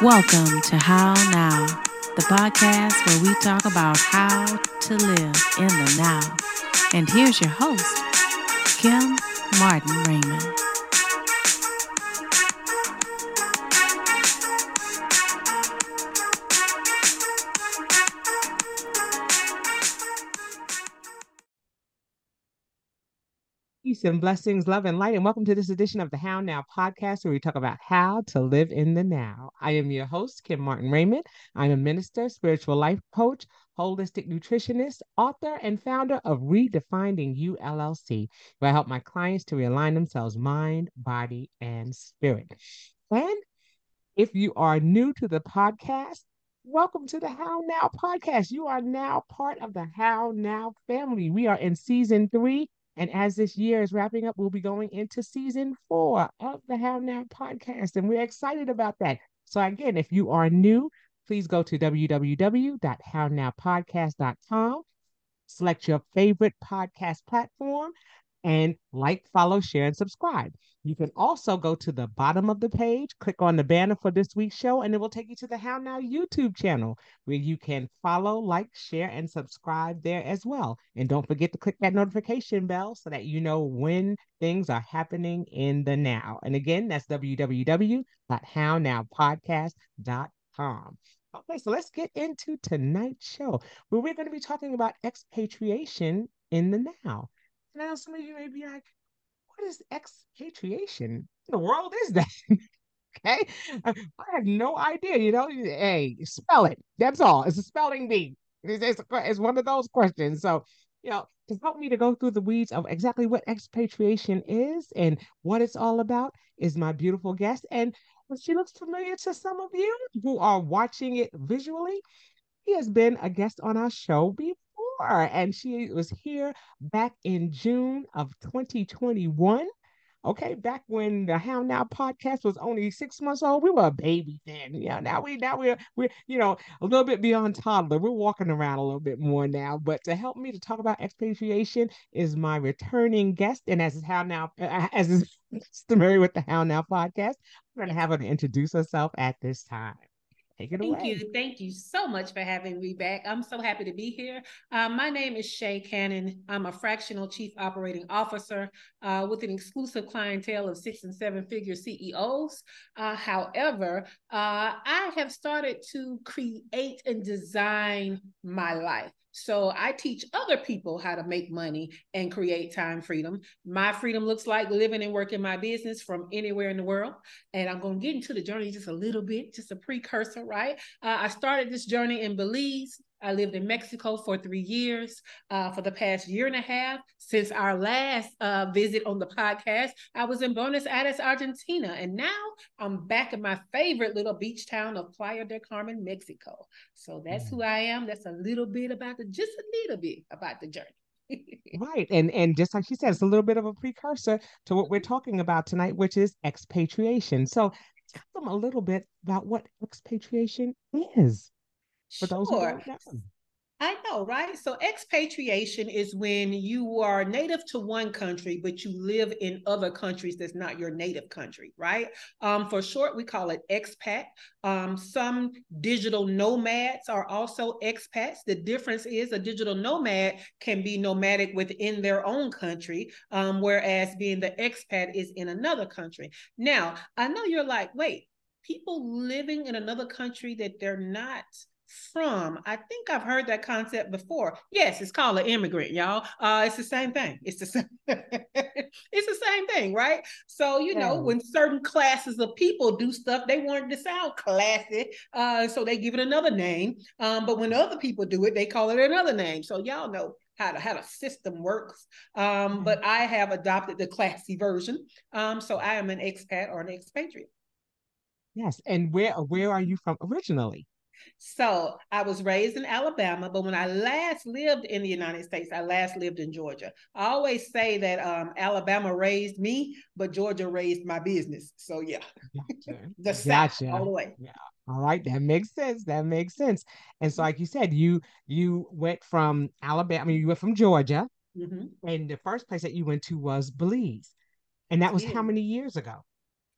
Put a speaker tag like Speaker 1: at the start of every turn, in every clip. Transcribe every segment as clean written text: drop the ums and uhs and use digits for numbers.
Speaker 1: Welcome to How Now, the podcast where we talk about how to live in the now. And here's your host, Kim Martin Raymond.
Speaker 2: Peace and blessings, love and light, and welcome to this edition of the How Now podcast, where we talk about how to live in the now. I am your host, Kim Martin Raymond. I'm a minister, spiritual life coach, holistic nutritionist, author, and founder of Redefining You LLC, where I help my clients to realign themselves mind, body, and spirit. And if you are new to the podcast, welcome to the How Now podcast. You are now part of the How Now family. We are in season 3. And as this year is wrapping up, we'll be going into season 4 of the How Now podcast. And we're excited about that. So, again, if you are new, please go to www.hownowpodcast.com, select your favorite podcast platform, and like, follow, share, and subscribe. You can also go to the bottom of the page, click on the banner for this week's show, and it will take you to the How Now YouTube channel where you can follow, like, share, and subscribe there as well. And don't forget to click that notification bell so that you know when things are happening in the now. And again, that's www.hownowpodcast.com. Okay, so let's get into tonight's show where we're going to be talking about expatriation in the now. Now, some of you may be like, what is expatriation? In the world is that? Okay. I have no idea. Hey, spell it. That's all. It's a spelling bee. It's one of those questions. So, to help me to go through the weeds of exactly what expatriation is and what it's all about is my beautiful guest. And she looks familiar to some of you who are watching it visually. She has been a guest on our show before, and she was here back in June of 2021. Okay, back when the How Now podcast was only 6 months old, we were a baby then. Yeah, now we're a little bit beyond toddler. We're walking around a little bit more now. But to help me to talk about expatriation is my returning guest, and as is How Now, as is customary with the How Now podcast, I'm going to have her to introduce herself at this time. Take it
Speaker 3: Thank
Speaker 2: away.
Speaker 3: you. Thank you so much for having me back. I'm so happy to be here. My name is Shay Cannon. I'm a fractional chief operating officer with an exclusive clientele of 6 and 7 figure CEOs. However, I have started to create and design my life. So I teach other people how to make money and create time freedom. My freedom looks like living and working my business from anywhere in the world. And I'm going to get into the journey just a little bit, just a precursor, right? I started this journey in Belize. I lived in Mexico for 3 years. For the past year and a half, since our last visit on the podcast, I was in Buenos Aires, Argentina. And now I'm back in my favorite little beach town of Playa del Carmen, Mexico. So that's who I am. That's a little bit about just a little bit about the journey.
Speaker 2: Right. And just like she said, it's a little bit of a precursor to what we're talking about tonight, which is expatriation. So tell them a little bit about what expatriation is for those who
Speaker 3: Sure.
Speaker 2: don't know.
Speaker 3: I know, right? So expatriation is when you are native to one country, but you live in other countries that's not your native country, right? For short, we call it expat. Some digital nomads are also expats. The difference is a digital nomad can be nomadic within their own country, whereas being the expat is in another country. Now, I know you're like, wait, people living in another country that they're not from. I think I've heard that concept before. Yes, it's called an immigrant, y'all. It's the same thing. It's the same. It's the same thing, right? So
Speaker 2: Yeah.
Speaker 3: when certain classes of people do stuff, they want it to sound classy, so they give it another name. But when other people do it, they call it another name. So y'all know how the system works. But I have adopted the classy version. So I am an expat or an expatriate.
Speaker 2: Yes. And where are you from originally?
Speaker 3: So I was raised in Alabama, but when I last lived in the United States, I last lived in Georgia. I always say that Alabama raised me, but Georgia raised my business. So yeah,
Speaker 2: Gotcha.
Speaker 3: the South all
Speaker 2: Gotcha.
Speaker 3: the way.
Speaker 2: Yeah. All right, that makes sense. That makes sense. And so, like you said, you went from Alabama, I mean, you went from Georgia,
Speaker 3: Mm-hmm.
Speaker 2: and the first place that you went to was Belize. And that was how
Speaker 3: Yeah.
Speaker 2: many years ago?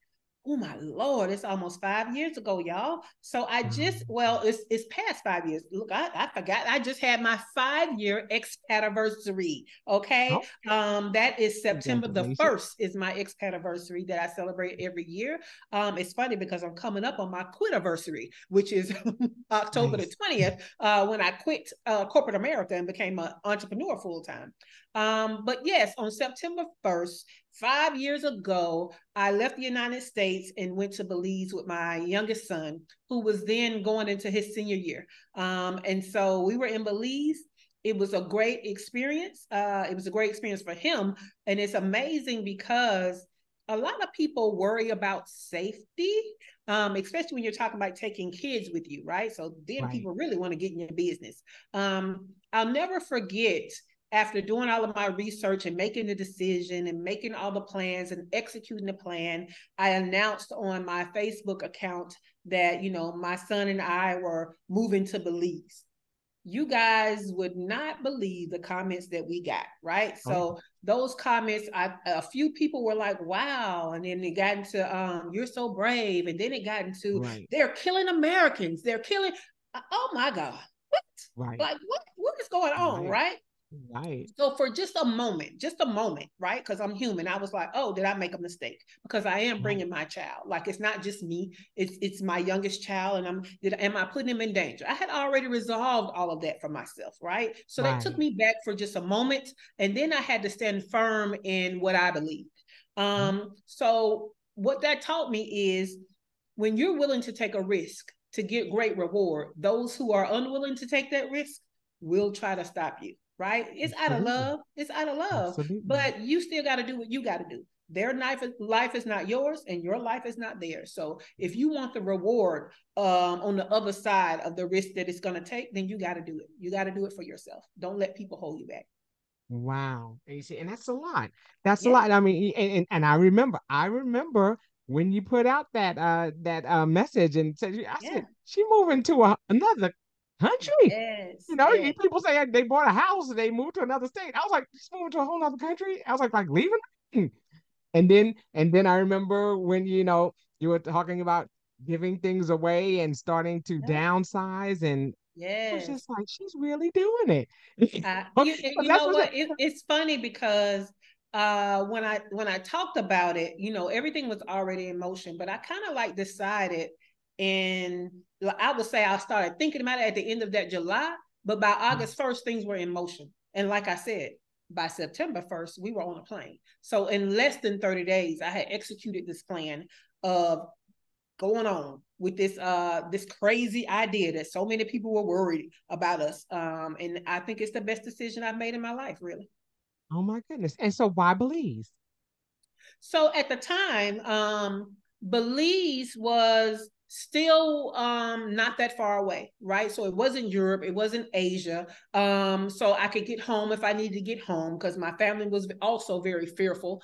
Speaker 3: Oh my Lord, it's almost 5 years ago, y'all. So I just, well, it's past 5 years. Look, I forgot. I just had my 5 year expat anniversary. Okay.
Speaker 2: Oh,
Speaker 3: That is September the
Speaker 2: congratulations.
Speaker 3: 1st is my expat anniversary that I celebrate every year. It's funny because I'm coming up on my quit anniversary, which is October the
Speaker 2: Nice.
Speaker 3: 20th, when I quit corporate America and became an entrepreneur full time. But yes, on September 1st, 5 years ago, I left the United States and went to Belize with my youngest son, who was then going into his senior year. And so we were in Belize. It was a great experience. It was a great experience for him. And it's amazing because a lot of people worry about safety, especially when you're talking about taking kids with you, right? So then
Speaker 2: Right.
Speaker 3: people really want to get in your business. I'll never forget, after doing all of my research and making the decision and making all the plans and executing the plan, I announced on my Facebook account that, my son and I were moving to Belize. You guys would not believe the comments that we got, right?
Speaker 2: Oh,
Speaker 3: So those comments, a few people were like, wow. And then it got into, you're so brave. And then it got into,
Speaker 2: right.
Speaker 3: they're killing Americans. They're killing, oh my God. What?
Speaker 2: Right.
Speaker 3: Like, what is going on,
Speaker 2: Right.
Speaker 3: right?
Speaker 2: Right.
Speaker 3: So for just a moment, right? Because I'm human, I was like, oh, did I make a mistake? Because I am
Speaker 2: Right.
Speaker 3: bringing my child. Like, it's not just me; it's my youngest child, and am I putting him in danger? I had already resolved all of that for myself, right? So that took
Speaker 2: Right.
Speaker 3: me back for just a moment, and then I had to stand firm in what I believed. So what that taught me is, when you're willing to take a risk to get great reward, those who are unwilling to take that risk will try to stop you, right? It's out of
Speaker 2: Absolutely.
Speaker 3: love. It's out of love.
Speaker 2: Absolutely.
Speaker 3: But you still got to do what you got to do. Their life is not yours, and your life is not theirs. So if you want the reward on the other side of the risk that it's going to take, then you got to do it. You got to do it for yourself. Don't let people hold you back.
Speaker 2: Wow. And you see, and that's a lot. That's a
Speaker 3: Yeah.
Speaker 2: lot. I mean, and I remember when you put out that message and said, I
Speaker 3: Yeah.
Speaker 2: said, she moving to another country.
Speaker 3: Yes.
Speaker 2: You
Speaker 3: Yes.
Speaker 2: people say they bought a house and they moved to another state. I was like, she's moving to a whole other country. I was like leaving. And then I remember when you were talking about giving things away and starting to
Speaker 3: Yeah.
Speaker 2: downsize, and I was
Speaker 3: Yes.
Speaker 2: just like, she's really doing it. But
Speaker 3: You
Speaker 2: that's
Speaker 3: know
Speaker 2: what's
Speaker 3: what? It's funny because when I talked about it, everything was already in motion, but I kind of like decided, and I would say I started thinking about it at the end of that July, but by August 1st, things were in motion. And like I said, by September 1st, we were on a plane. So in less than 30 days, I had executed this plan of going on with this crazy idea that so many people were worried about us, and I think it's the best decision I've made in my life, really.
Speaker 2: Oh my goodness. And so why Belize?
Speaker 3: So at the time, Belize was still not that far away, right? So it wasn't Europe, it wasn't Asia. So I could get home if I needed to get home, because my family was also very fearful.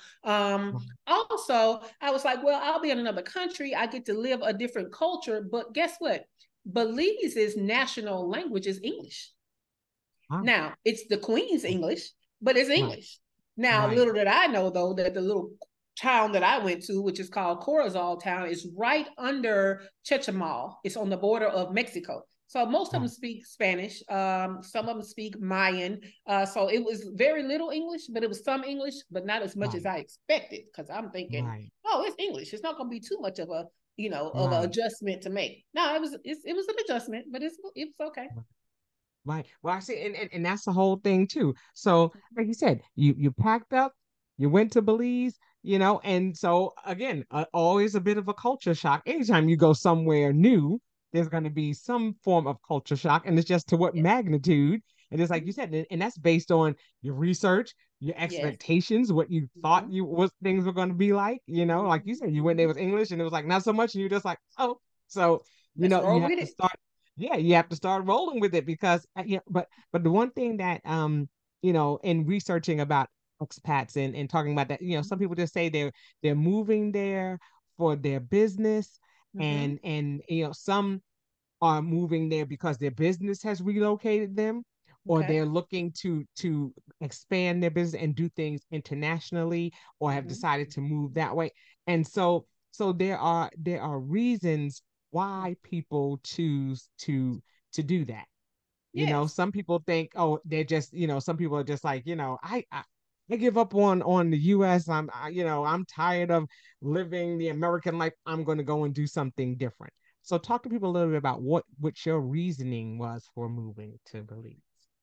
Speaker 3: Also, I was like, well, I'll be in another country. I get to live a different culture. But guess what? Belize's national language is English.
Speaker 2: Wow.
Speaker 3: Now, it's the Queen's English, but it's
Speaker 2: Right.
Speaker 3: English. Now,
Speaker 2: Right.
Speaker 3: little did I know, though, that the little town that I went to, which is called Corazal Town, is right under Chetumal. It's on the border of Mexico. So most of them
Speaker 2: Right.
Speaker 3: speak Spanish. Some of them speak Mayan. So it was very little English, but it was some English, but not as much as
Speaker 2: Right.
Speaker 3: I expected. Because I'm thinking,
Speaker 2: Right.
Speaker 3: oh, it's English. It's not going to be too much of a of an
Speaker 2: Right.
Speaker 3: adjustment to make. No, it was an adjustment, but it's okay.
Speaker 2: Right. Well, I see, and that's the whole thing too. So, like you said, you packed up, you went to Belize, and so again, always a bit of a culture shock. Anytime you go somewhere new, there's going to be some form of culture shock, and it's just to what
Speaker 3: Yes.
Speaker 2: magnitude. And it's like you said, and that's based on your research, your
Speaker 3: Yes.
Speaker 2: expectations, what you thought
Speaker 3: Mm-hmm.
Speaker 2: what things were going to be like. Like you said, you went there
Speaker 3: Mm-hmm.
Speaker 2: with English, and it was like not so much, and you're just like, oh, so
Speaker 3: Let's
Speaker 2: you
Speaker 3: roll
Speaker 2: have
Speaker 3: with
Speaker 2: to
Speaker 3: it.
Speaker 2: start yeah, you have to start rolling with it because but the one thing that in researching about expats and talking about that, some people just say they're moving there for their business,
Speaker 3: Mm-hmm.
Speaker 2: and some are moving there because their business has relocated them, or
Speaker 3: Okay.
Speaker 2: they're looking to expand their business and do things internationally, or have
Speaker 3: Mm-hmm.
Speaker 2: decided to move that way. And so So there are reasons why people choose to do that.
Speaker 3: Yes.
Speaker 2: Some people think, oh, they're just, some people are just like, I give up on the US. I'm tired of living the American life. I'm going to go and do something different. So talk to people a little bit about what your reasoning was for moving to Belize.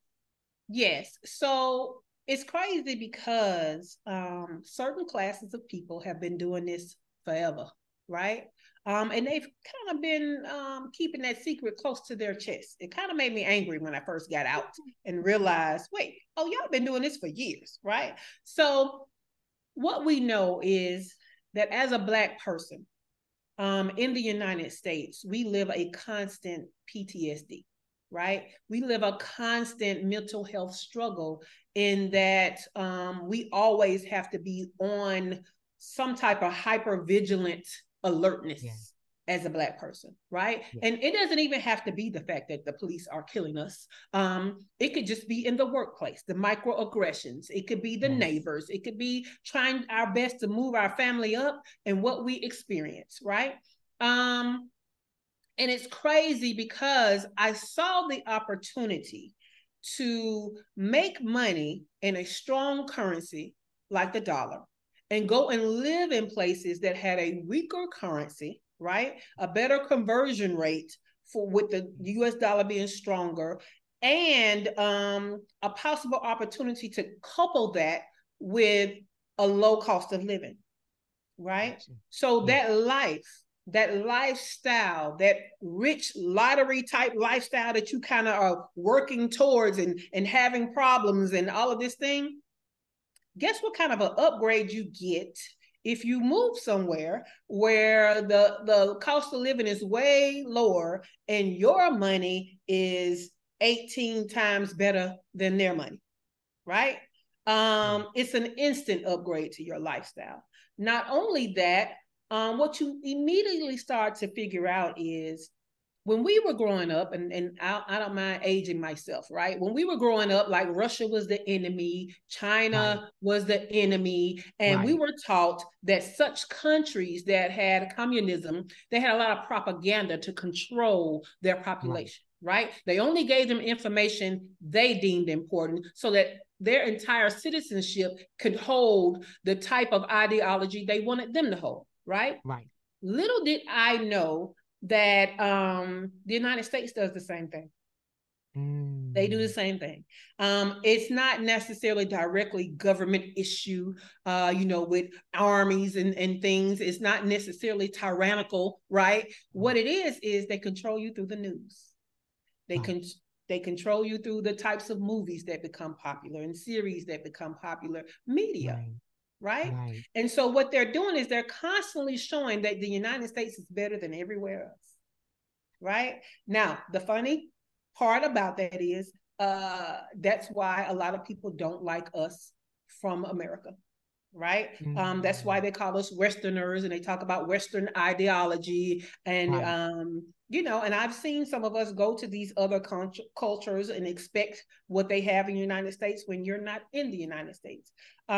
Speaker 3: Yes. So it's crazy because certain classes of people have been doing this forever, right? And they've kind of been keeping that secret close to their chest. It kind of made me angry when I first got out and realized, wait, oh, y'all been doing this for years, right? So what we know is that as a Black person in the United States, we live a constant PTSD, right? We live a constant mental health struggle in that we always have to be on some type of hyper vigilant alertness.
Speaker 2: Yeah.
Speaker 3: As a Black person, right?
Speaker 2: Yeah.
Speaker 3: And it doesn't even have to be the fact that the police are killing us. It could just be in the workplace, the microaggressions. It could be the
Speaker 2: Yes.
Speaker 3: neighbors. It could be trying our best to move our family up and what we experience, right? And it's crazy because I saw the opportunity to make money in a strong currency like the dollar and go and live in places that had a weaker currency, right? A better conversion rate for with the US dollar being stronger, and a possible opportunity to couple that with a low cost of living, right?
Speaker 2: Gotcha.
Speaker 3: So
Speaker 2: Yeah.
Speaker 3: that lifestyle, that rich lottery type lifestyle that you kind of are working towards and having problems and all of this thing, guess what kind of an upgrade you get if you move somewhere where the cost of living is way lower and your money is 18 times better than their money, right? It's an instant upgrade to your lifestyle. Not only that, what you immediately start to figure out is when we were growing up, and I don't mind aging myself, right? When we were growing up, like Russia was the enemy, China
Speaker 2: Right.
Speaker 3: was the enemy, and we
Speaker 2: Right.
Speaker 3: were taught that such countries that had communism, they had a lot of propaganda to control their population, right? They only gave them information they deemed important so that their entire citizenship could hold the type of ideology they wanted them to hold, right?
Speaker 2: Right.
Speaker 3: Little did I know that the United States does the same thing. They do the same thing. It's not necessarily directly government issue, with armies and things. It's not necessarily tyrannical, right? What it is they control you through the news. They control you through the types of movies that become popular and series that become popular, media. Right?
Speaker 2: Right.
Speaker 3: And so what they're doing is they're constantly showing that the United States is better than everywhere else. Right? Now, the funny part about that is that's why a lot of people don't like us from America. Right? That's why they call us Westerners and they talk about Western ideology and and I've seen some of us go to these other cultures and expect what they have in the United States when you're not in the United States.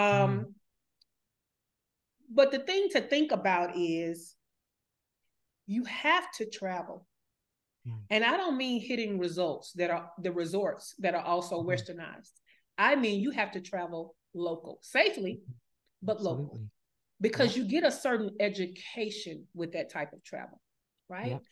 Speaker 3: But the thing to think about is you have to travel. And I don't mean hitting resorts that are also westernized. I mean, you have to travel local, safely, but local, because you get a certain education with that type of travel, right?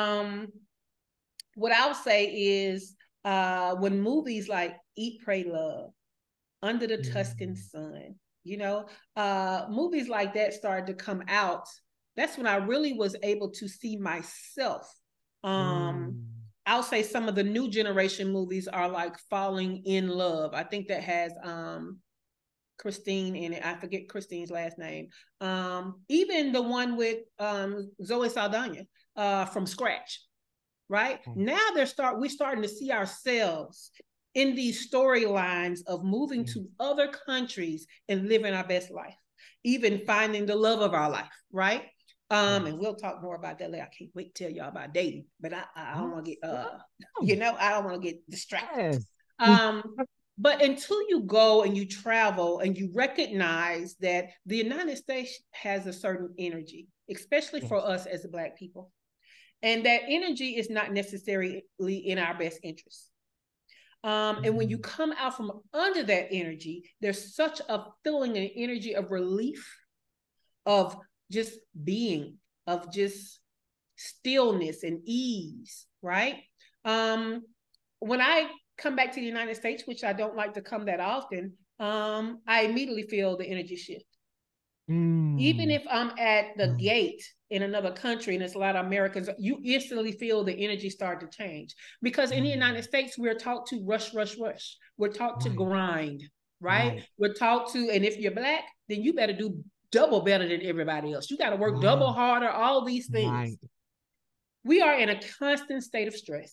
Speaker 3: What I'll say is when movies like Eat, Pray, Love, Under the Tuscan Sun, movies like that started to come out, that's when I really was able to see myself. I'll say some of the new generation movies are like Falling in Love. I think that has Christine in it. I forget Christine's last name. Even the one with Zoe Saldana from Scratch, right? Now we're starting to see ourselves in these storylines of moving to other countries and living our best life, even finding the love of our life, right? And we'll talk more about that later. I can't wait to tell y'all about dating, but I don't want to get I don't want to get distracted. But until you go and you travel and you recognize that the United States has a certain energy, especially for us as the Black people. And that energy is not necessarily in our best interest. And when you come out from under that energy, there's such a feeling and energy of relief, of just being, of just stillness and ease, right? When I come back to the United States, which I don't like to come that often, I immediately feel the energy shift. Even if I'm at the gate in another country and there's a lot of Americans, you instantly feel the energy start to change. Because in the United States, we're taught to rush, rush, rush. We're taught to grind, right? We're taught to, and if you're Black, then you better do double better than everybody else. You got to work double harder, all these things. We are in a constant state of stress.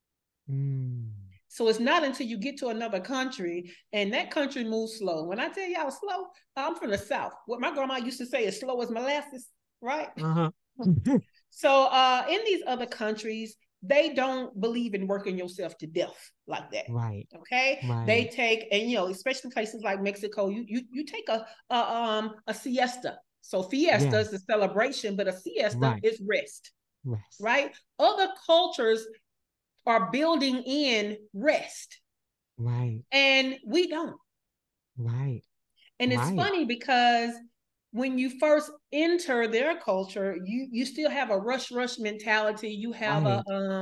Speaker 3: So it's not until you get to another country and that country moves slow. When I tell y'all slow, I'm from the South. What my grandma used to say is slow as molasses, right? So in these other countries, they don't believe in working yourself to death like that. Okay. They take, and especially places like Mexico, you take a siesta. So fiesta is the celebration, but a siesta is rest. Right? Other cultures are building in rest. And we don't. And it's funny because when you first enter their culture, you still have a rush mentality. You have a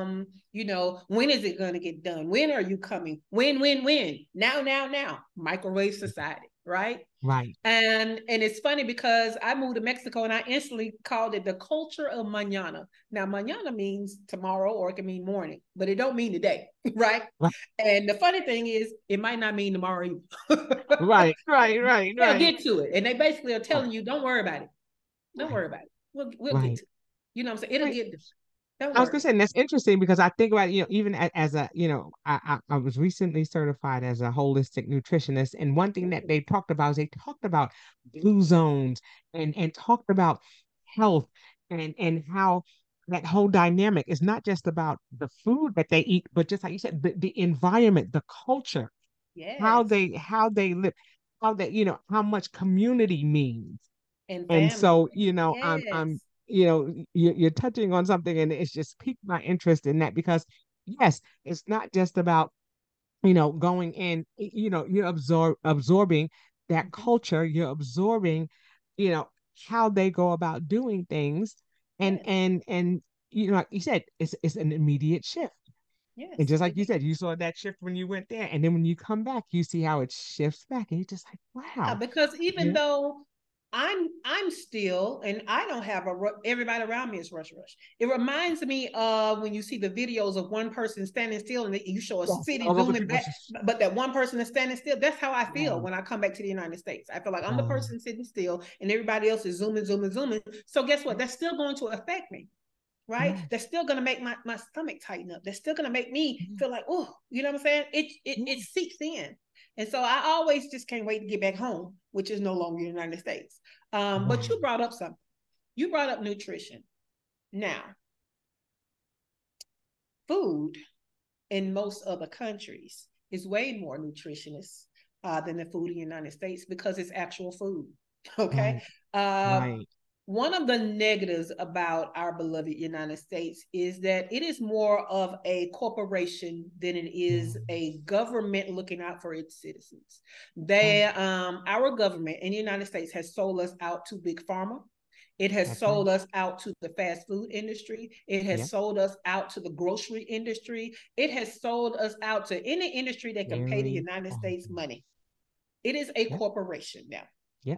Speaker 3: when is it going to get done? When are you coming? When? Now. Microwave society, right? And it's funny because I moved to Mexico and I instantly called it the culture of mañana. Now, mañana means tomorrow, or it can mean morning, but it don't mean today, right? And the funny thing is, it might not mean tomorrow either. They'll get to it. And they basically are telling you, don't worry about it. Don't worry about it. We'll get to it. You know what I'm saying? It'll get there.
Speaker 2: I was gonna say, and that's interesting because I think about, even as a, I was recently certified as a holistic nutritionist, and one thing that they talked about is they talked about blue zones and talked about health and how that whole dynamic is not just about the food that they eat, but just like you said, the environment, the culture, how they live, how they, how much community means. And so, I'm you're touching on something, and it's just piqued my interest in that, because yes, it's not just about going in, you're absorbing that culture, you're absorbing how they go about doing things, and like you said, it's an immediate shift. And just like you said, you saw that shift when you went there, and then when you come back, you see how it shifts back, and you're just like, wow.
Speaker 3: Because even though I'm still, and I don't have everybody around me is rush. It reminds me of when you see the videos of one person standing still and you show a city zooming back, but that one person is standing still. That's how I feel when I come back to the United States. I feel like I'm the person sitting still and everybody else is zooming. So guess what? That's still going to affect me. Right? That's still going to make my stomach tighten up. That's still going to make me feel like, oh, you know what I'm saying? It seeps in. And so I always just can't wait to get back home, which is no longer the United States. But you brought up something. You brought up nutrition. Now, food in most other countries is way more nutritious than the food in the United States because it's actual food. Okay. One of the negatives about our beloved United States is that it is more of a corporation than it is a government looking out for its citizens. Our government in the United States has sold us out to Big Pharma. It has sold us out to the fast food industry. It has sold us out to the grocery industry. It has sold us out to any industry that can pay the United States money. It is a corporation now.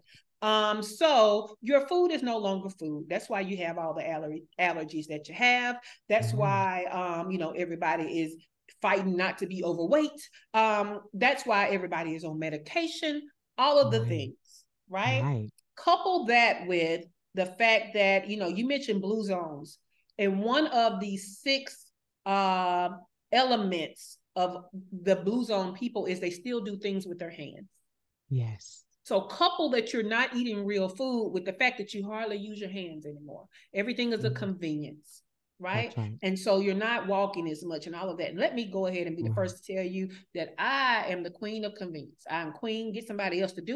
Speaker 3: So your food is no longer food. That's why you have all the allergies that you have. That's why, everybody is fighting not to be overweight. That's why everybody is on medication, all of the things, right? Couple that with the fact that, you mentioned blue zones, and one of the 6 elements of the blue zone people is they still do things with their hands.
Speaker 2: Yes.
Speaker 3: So couple that you're not eating real food with the fact that you hardly use your hands anymore. Everything is a convenience, right? And so you're not walking as much and all of that. And let me go ahead and be the first to tell you that I am the queen of convenience. I'm queen. Get somebody else to do it.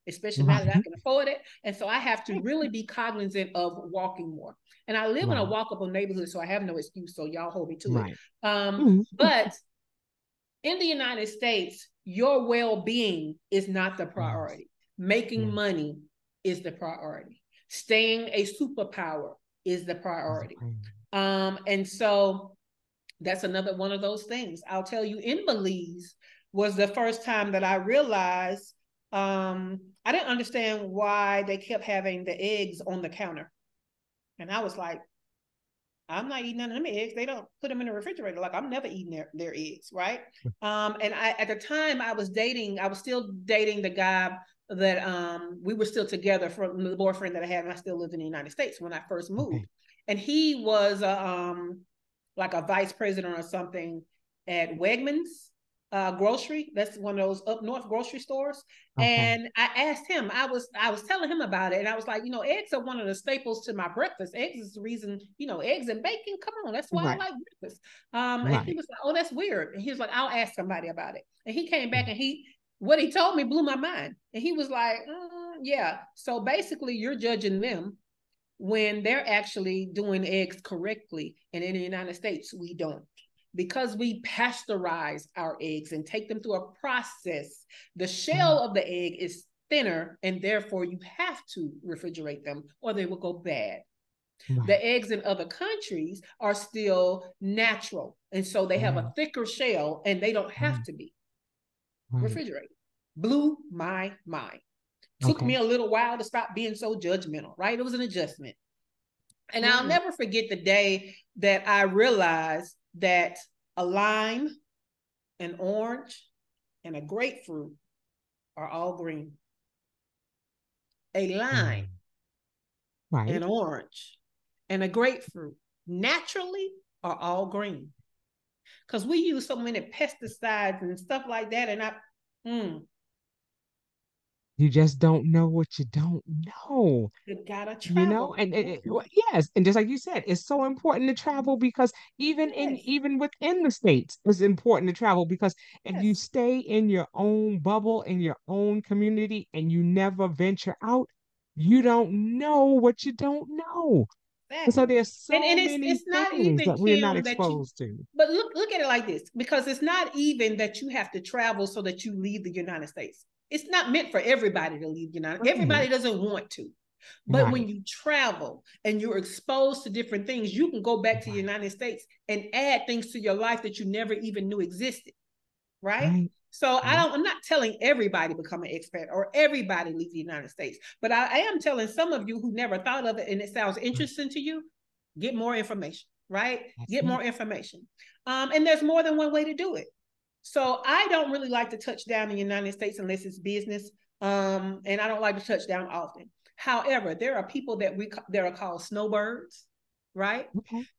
Speaker 3: especially now that I can afford it. And so I have to really be cognizant of walking more. And I live in a walkable neighborhood, so I have no excuse. So y'all hold me to it. But in the United States, your well-being is not the priority. Making money is the priority. Staying a superpower is the priority. And so that's another one of those things. I'll tell you, in Belize was the first time that I realized I didn't understand why they kept having the eggs on the counter. And I was like, I'm not eating none of them eggs. They don't put them in the refrigerator. Like, I'm never eating their eggs, right? And at the time I was still dating the guy that we were still together from the boyfriend that I had, and I still lived in the United States when I first moved. And he was like a vice president or something at Wegmans grocery. That's one of those up north grocery stores. And I asked him, I was telling him about it, and I was like, eggs are one of the staples to my breakfast. Eggs is the reason, eggs and bacon, come on, that's why I like breakfast. And he was like, oh, that's weird. And he was like, I'll ask somebody about it. And he came back, and what he told me blew my mind. And he was like, yeah, so basically you're judging them when they're actually doing eggs correctly. And in the United States, we don't. Because we pasteurize our eggs and take them through a process, the shell of the egg is thinner, and therefore you have to refrigerate them or they will go bad. The eggs in other countries are still natural, and so they have a thicker shell and they don't have to be refrigerated. Blew my mind. Took me a little while to stop being so judgmental, right? It was an adjustment. And I'll never forget the day that I realized that a lime, an orange, and a grapefruit are all green. A lime, an orange, and a grapefruit naturally are all green. Because we use so many pesticides and stuff like that, and
Speaker 2: you just don't know what you don't know.
Speaker 3: You gotta travel.
Speaker 2: And yes, and just like you said, it's so important to travel, because even within the states, it's important to travel, because if you stay in your own bubble, in your own community, and you never venture out, you don't know what you don't know. And so there's so many
Speaker 3: it's not
Speaker 2: things
Speaker 3: even,
Speaker 2: that we're not
Speaker 3: Kim,
Speaker 2: exposed to.
Speaker 3: But look at it like this, because it's not even that you have to travel so that you leave the United States. It's not meant for everybody to leave the United States. Everybody doesn't want to. But when you travel and you're exposed to different things, you can go back to the United States and add things to your life that you never even knew existed. Right? So I'm not telling everybody become an expat or everybody leave the United States, but I am telling some of you who never thought of it and it sounds interesting to you, get more information, right? Get more information. And there's more than one way to do it. So I don't really like to touch down in the United States unless it's business. And I don't like to touch down often. However, there are people that are called snowbirds, right?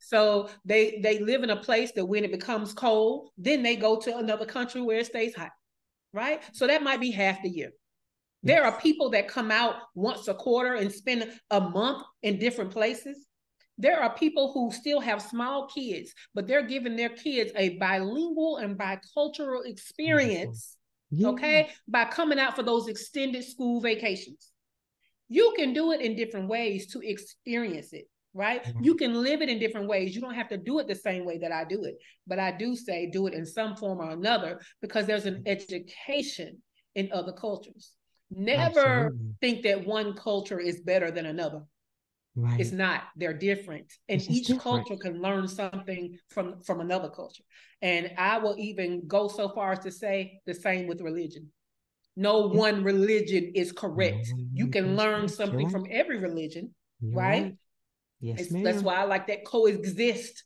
Speaker 3: So they live in a place that when it becomes cold, then they go to another country where it stays hot, right? So that might be half the year. There are people that come out once a quarter and spend a month in different places. There are people who still have small kids, but they're giving their kids a bilingual and bicultural experience, okay, by coming out for those extended school vacations. You can do it in different ways to experience it, right? You can live it in different ways. You don't have to do it the same way that I do it, but I do say do it in some form or another, because there's an education in other cultures. Never think that one culture is better than another. It's not. They're different, and each culture can learn something from another culture. And I will even go so far as to say the same with religion. No one religion is correct. You can learn something from every religion, right?
Speaker 2: Yes,
Speaker 3: that's why I like that coexist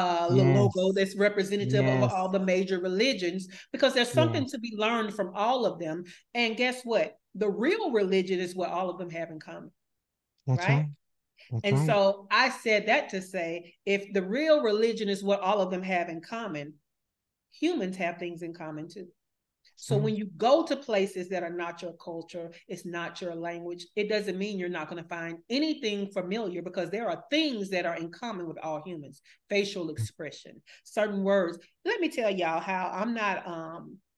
Speaker 3: logo that's representative of all the major religions, because there's something to be learned from all of them. And guess what? The real religion is what all of them have in common.
Speaker 2: That's right.
Speaker 3: And so I said that to say, if the real religion is what all of them have in common, humans have things in common too. So when you go to places that are not your culture, it's not your language, it doesn't mean you're not going to find anything familiar, because there are things that are in common with all humans. Facial expression, certain words. Let me tell y'all how I'm not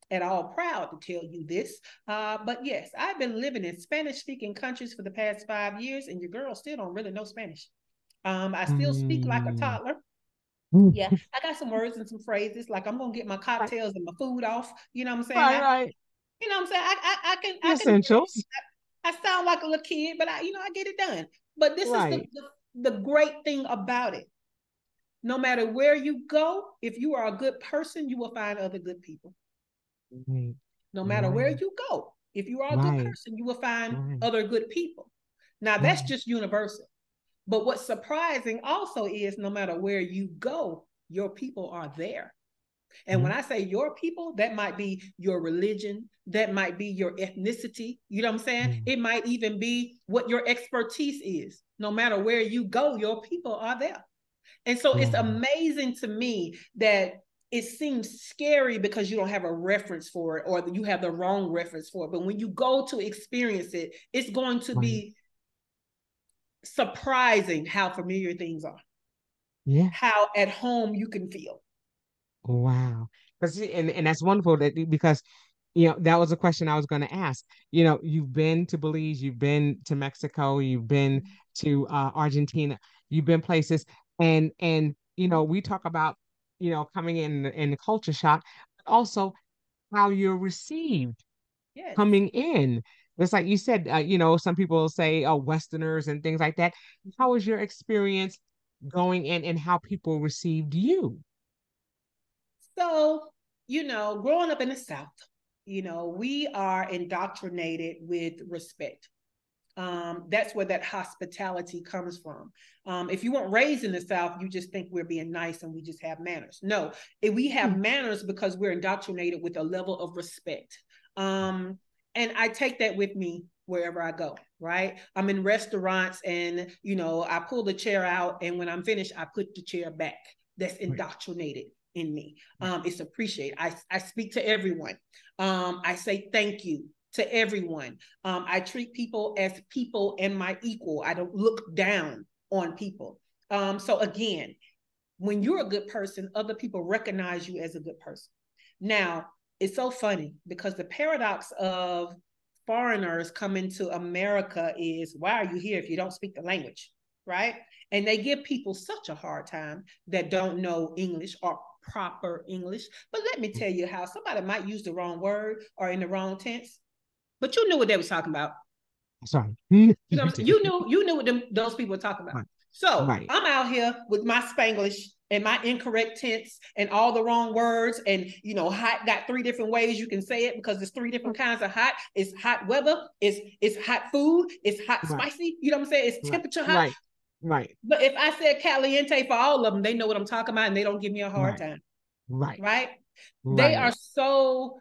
Speaker 3: at all proud to tell you this. But yes, I've been living in Spanish-speaking countries for the past 5 years, and your girl still don't really know Spanish. I still speak like a toddler. Yeah, I got some words and some phrases, like I'm gonna get my cocktails and my food off. You know what I'm saying?
Speaker 2: Right.
Speaker 3: You know what I'm saying?
Speaker 2: The essentials.
Speaker 3: I sound like a little kid, but I get it done. But this is the great thing about it. No matter where you go, if you are a good person, you will find other good people.
Speaker 2: Right.
Speaker 3: No matter where you go, if you are a good person, you will find other good people. Now, that's just universal. But what's surprising also is no matter where you go, your people are there. And when I say your people, that might be your religion, that might be your ethnicity. You know what I'm saying? It might even be what your expertise is. No matter where you go, your people are there. And so it's amazing to me that it seems scary because you don't have a reference for it, or you have the wrong reference for it. But when you go to experience it, it's going to be surprising how familiar things are.
Speaker 2: Yeah.
Speaker 3: How at home you can feel.
Speaker 2: Wow. And that's wonderful because that was a question I was going to ask. You've been to Belize, you've been to Mexico, you've been to Argentina, you've been places, and we talk about coming in the culture shock, but also how you're received coming in. Just like you said, some people say, oh, Westerners and things like that. How was your experience going in and how people received you?
Speaker 3: So, growing up in the South, we are indoctrinated with respect. That's where that hospitality comes from. If you weren't raised in the South, you just think we're being nice and we just have manners. No, we have manners because we're indoctrinated with a level of respect. And I take that with me wherever I go, right? I'm in restaurants and, I pull the chair out, and when I'm finished, I put the chair back. That's indoctrinated in me. It's appreciated. I speak to everyone. I say thank you to everyone. I treat people as people and my equal. I don't look down on people. So again, when you're a good person, other people recognize you as a good person. Now, it's so funny because the paradox of foreigners coming to America is, why are you here if you don't speak the language, right? And they give people such a hard time that don't know English or proper English. But let me tell you how somebody might use the wrong word or in the wrong tense, but you knew what they was talking about.
Speaker 2: Sorry.
Speaker 3: You knew what those people were talking about. Right. So I'm out here with my Spanglish and my incorrect tense and all the wrong words. And, hot got 3 different ways you can say it because there's 3 different kinds of hot. It's hot weather. It's hot food. It's hot spicy. You know what I'm saying? It's temperature hot.
Speaker 2: Right.
Speaker 3: But if I said caliente for all of them, they know what I'm talking about and they don't give me a hard time. Right. They are so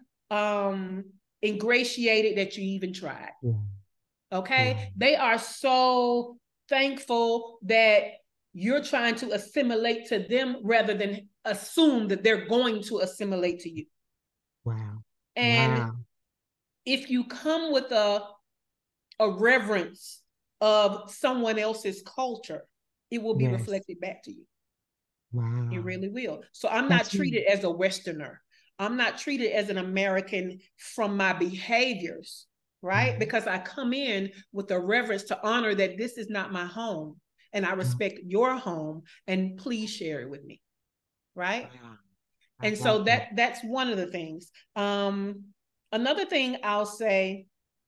Speaker 3: ingratiated that you even tried. Okay. They are so thankful that you're trying to assimilate to them rather than assume that they're going to assimilate to you.
Speaker 2: Wow.
Speaker 3: And if you come with a reverence of someone else's culture, it will be reflected back to you.
Speaker 2: Wow.
Speaker 3: It really will. So I'm not treated as a Westerner. I'm not treated as an American from my behaviors, right? Because I come in with a reverence to honor that this is not my home and I respect your home and please share it with me, right? Wow. And so that's one of the things. Another thing I'll say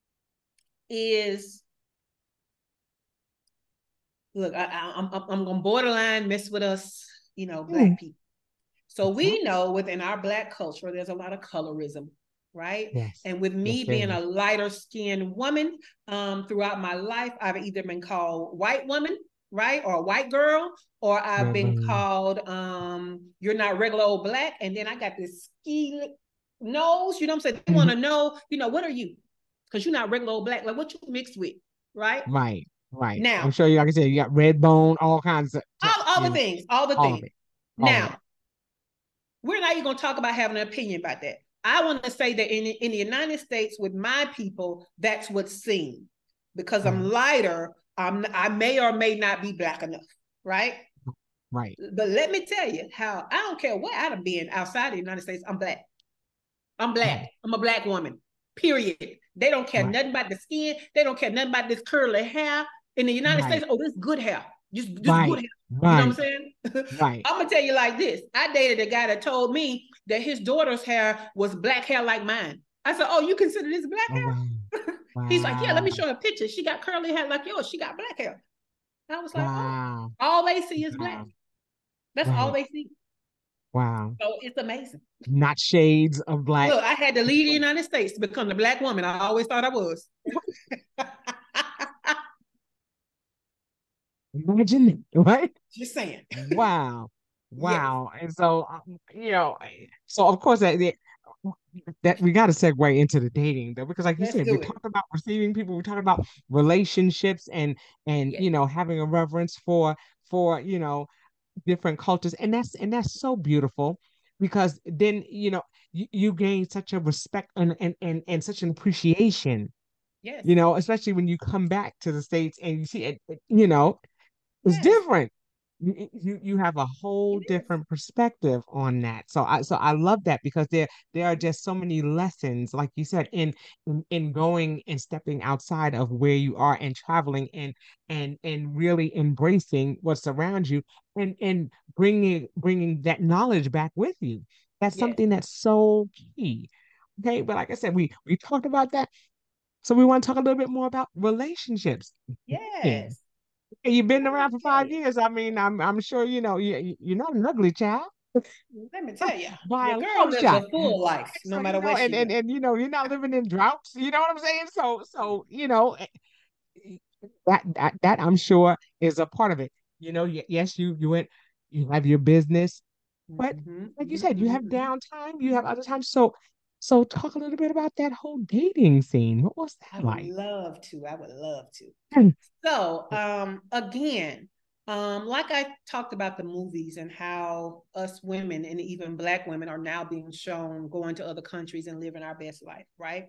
Speaker 3: is, look, I'm going to borderline mess with us, Black people. So we know within our Black culture, there's a lot of colorism, right?
Speaker 2: Yes.
Speaker 3: And with me being a lighter skinned woman, throughout my life, I've either been called white woman, right? Or white girl, or I've been called, you're not regular old Black. And then I got this ski nose, you know what I'm saying? They want to know, what are you? Because you're not regular old Black, like what you mixed with, right?
Speaker 2: Right.
Speaker 3: Now,
Speaker 2: I'm sure like I said, you got red bone, all kinds of
Speaker 3: all the things. Now, we're not even going to talk about having an opinion about that. I want to say that in the United States with my people, that's what's seen. Because I'm lighter, I may or may not be Black enough, right?
Speaker 2: Right.
Speaker 3: But let me tell you how, I don't care what I'd have been outside the United States, I'm Black. I'm black. I'm a black woman. Period. They don't care
Speaker 2: Right.
Speaker 3: nothing about the skin. They don't care nothing about this curly hair. In the United States, oh, this good hair. Just good hair. You know what I'm saying?
Speaker 2: Right.
Speaker 3: I'm gonna tell you like this. I dated a guy that told me that his daughter's hair was black hair like mine. I said, oh, you consider this black hair?
Speaker 2: Wow. Wow.
Speaker 3: He's like, yeah, let me show her a picture. She got curly hair like yours. She got black hair. I was like,
Speaker 2: wow.
Speaker 3: oh, all they see is black. That's all they see.
Speaker 2: Wow.
Speaker 3: So it's amazing.
Speaker 2: Not shades of black.
Speaker 3: Look, I had to leave the United States to become the black woman I always thought I was.
Speaker 2: Imagine that, right?
Speaker 3: Just saying.
Speaker 2: Wow. Wow. Yes. And so, so of course that we got to segue into the dating though, because like you said, we talked about receiving people, we talked about relationships and having a reverence for different cultures, and that's so beautiful, because then you gain such a respect and such an appreciation.
Speaker 3: Yes.
Speaker 2: Especially when you come back to the States and you see it, it's different. You have a whole different perspective on that. So I love that, because there are just so many lessons, like you said, in going and stepping outside of where you are and traveling and really embracing what's around you and bringing that knowledge back with you. That's something that's so key. Okay, but like I said, we talked about that. So we want to talk a little bit more about relationships.
Speaker 3: Yes.
Speaker 2: You've been around for 5 years. I mean, I'm sure you're not an ugly child.
Speaker 3: Let me tell you,
Speaker 2: by
Speaker 3: your girl lives a full life, no matter what she does.
Speaker 2: And you're not living in droughts. You know what I'm saying? So that I'm sure is a part of it. Yes, you have your business, but like you said, you have downtime, you have other times. So talk a little bit about that whole dating scene. What was that like?
Speaker 3: I would love to. So, again, like I talked about the movies and how us women and even Black women are now being shown going to other countries and living our best life, right?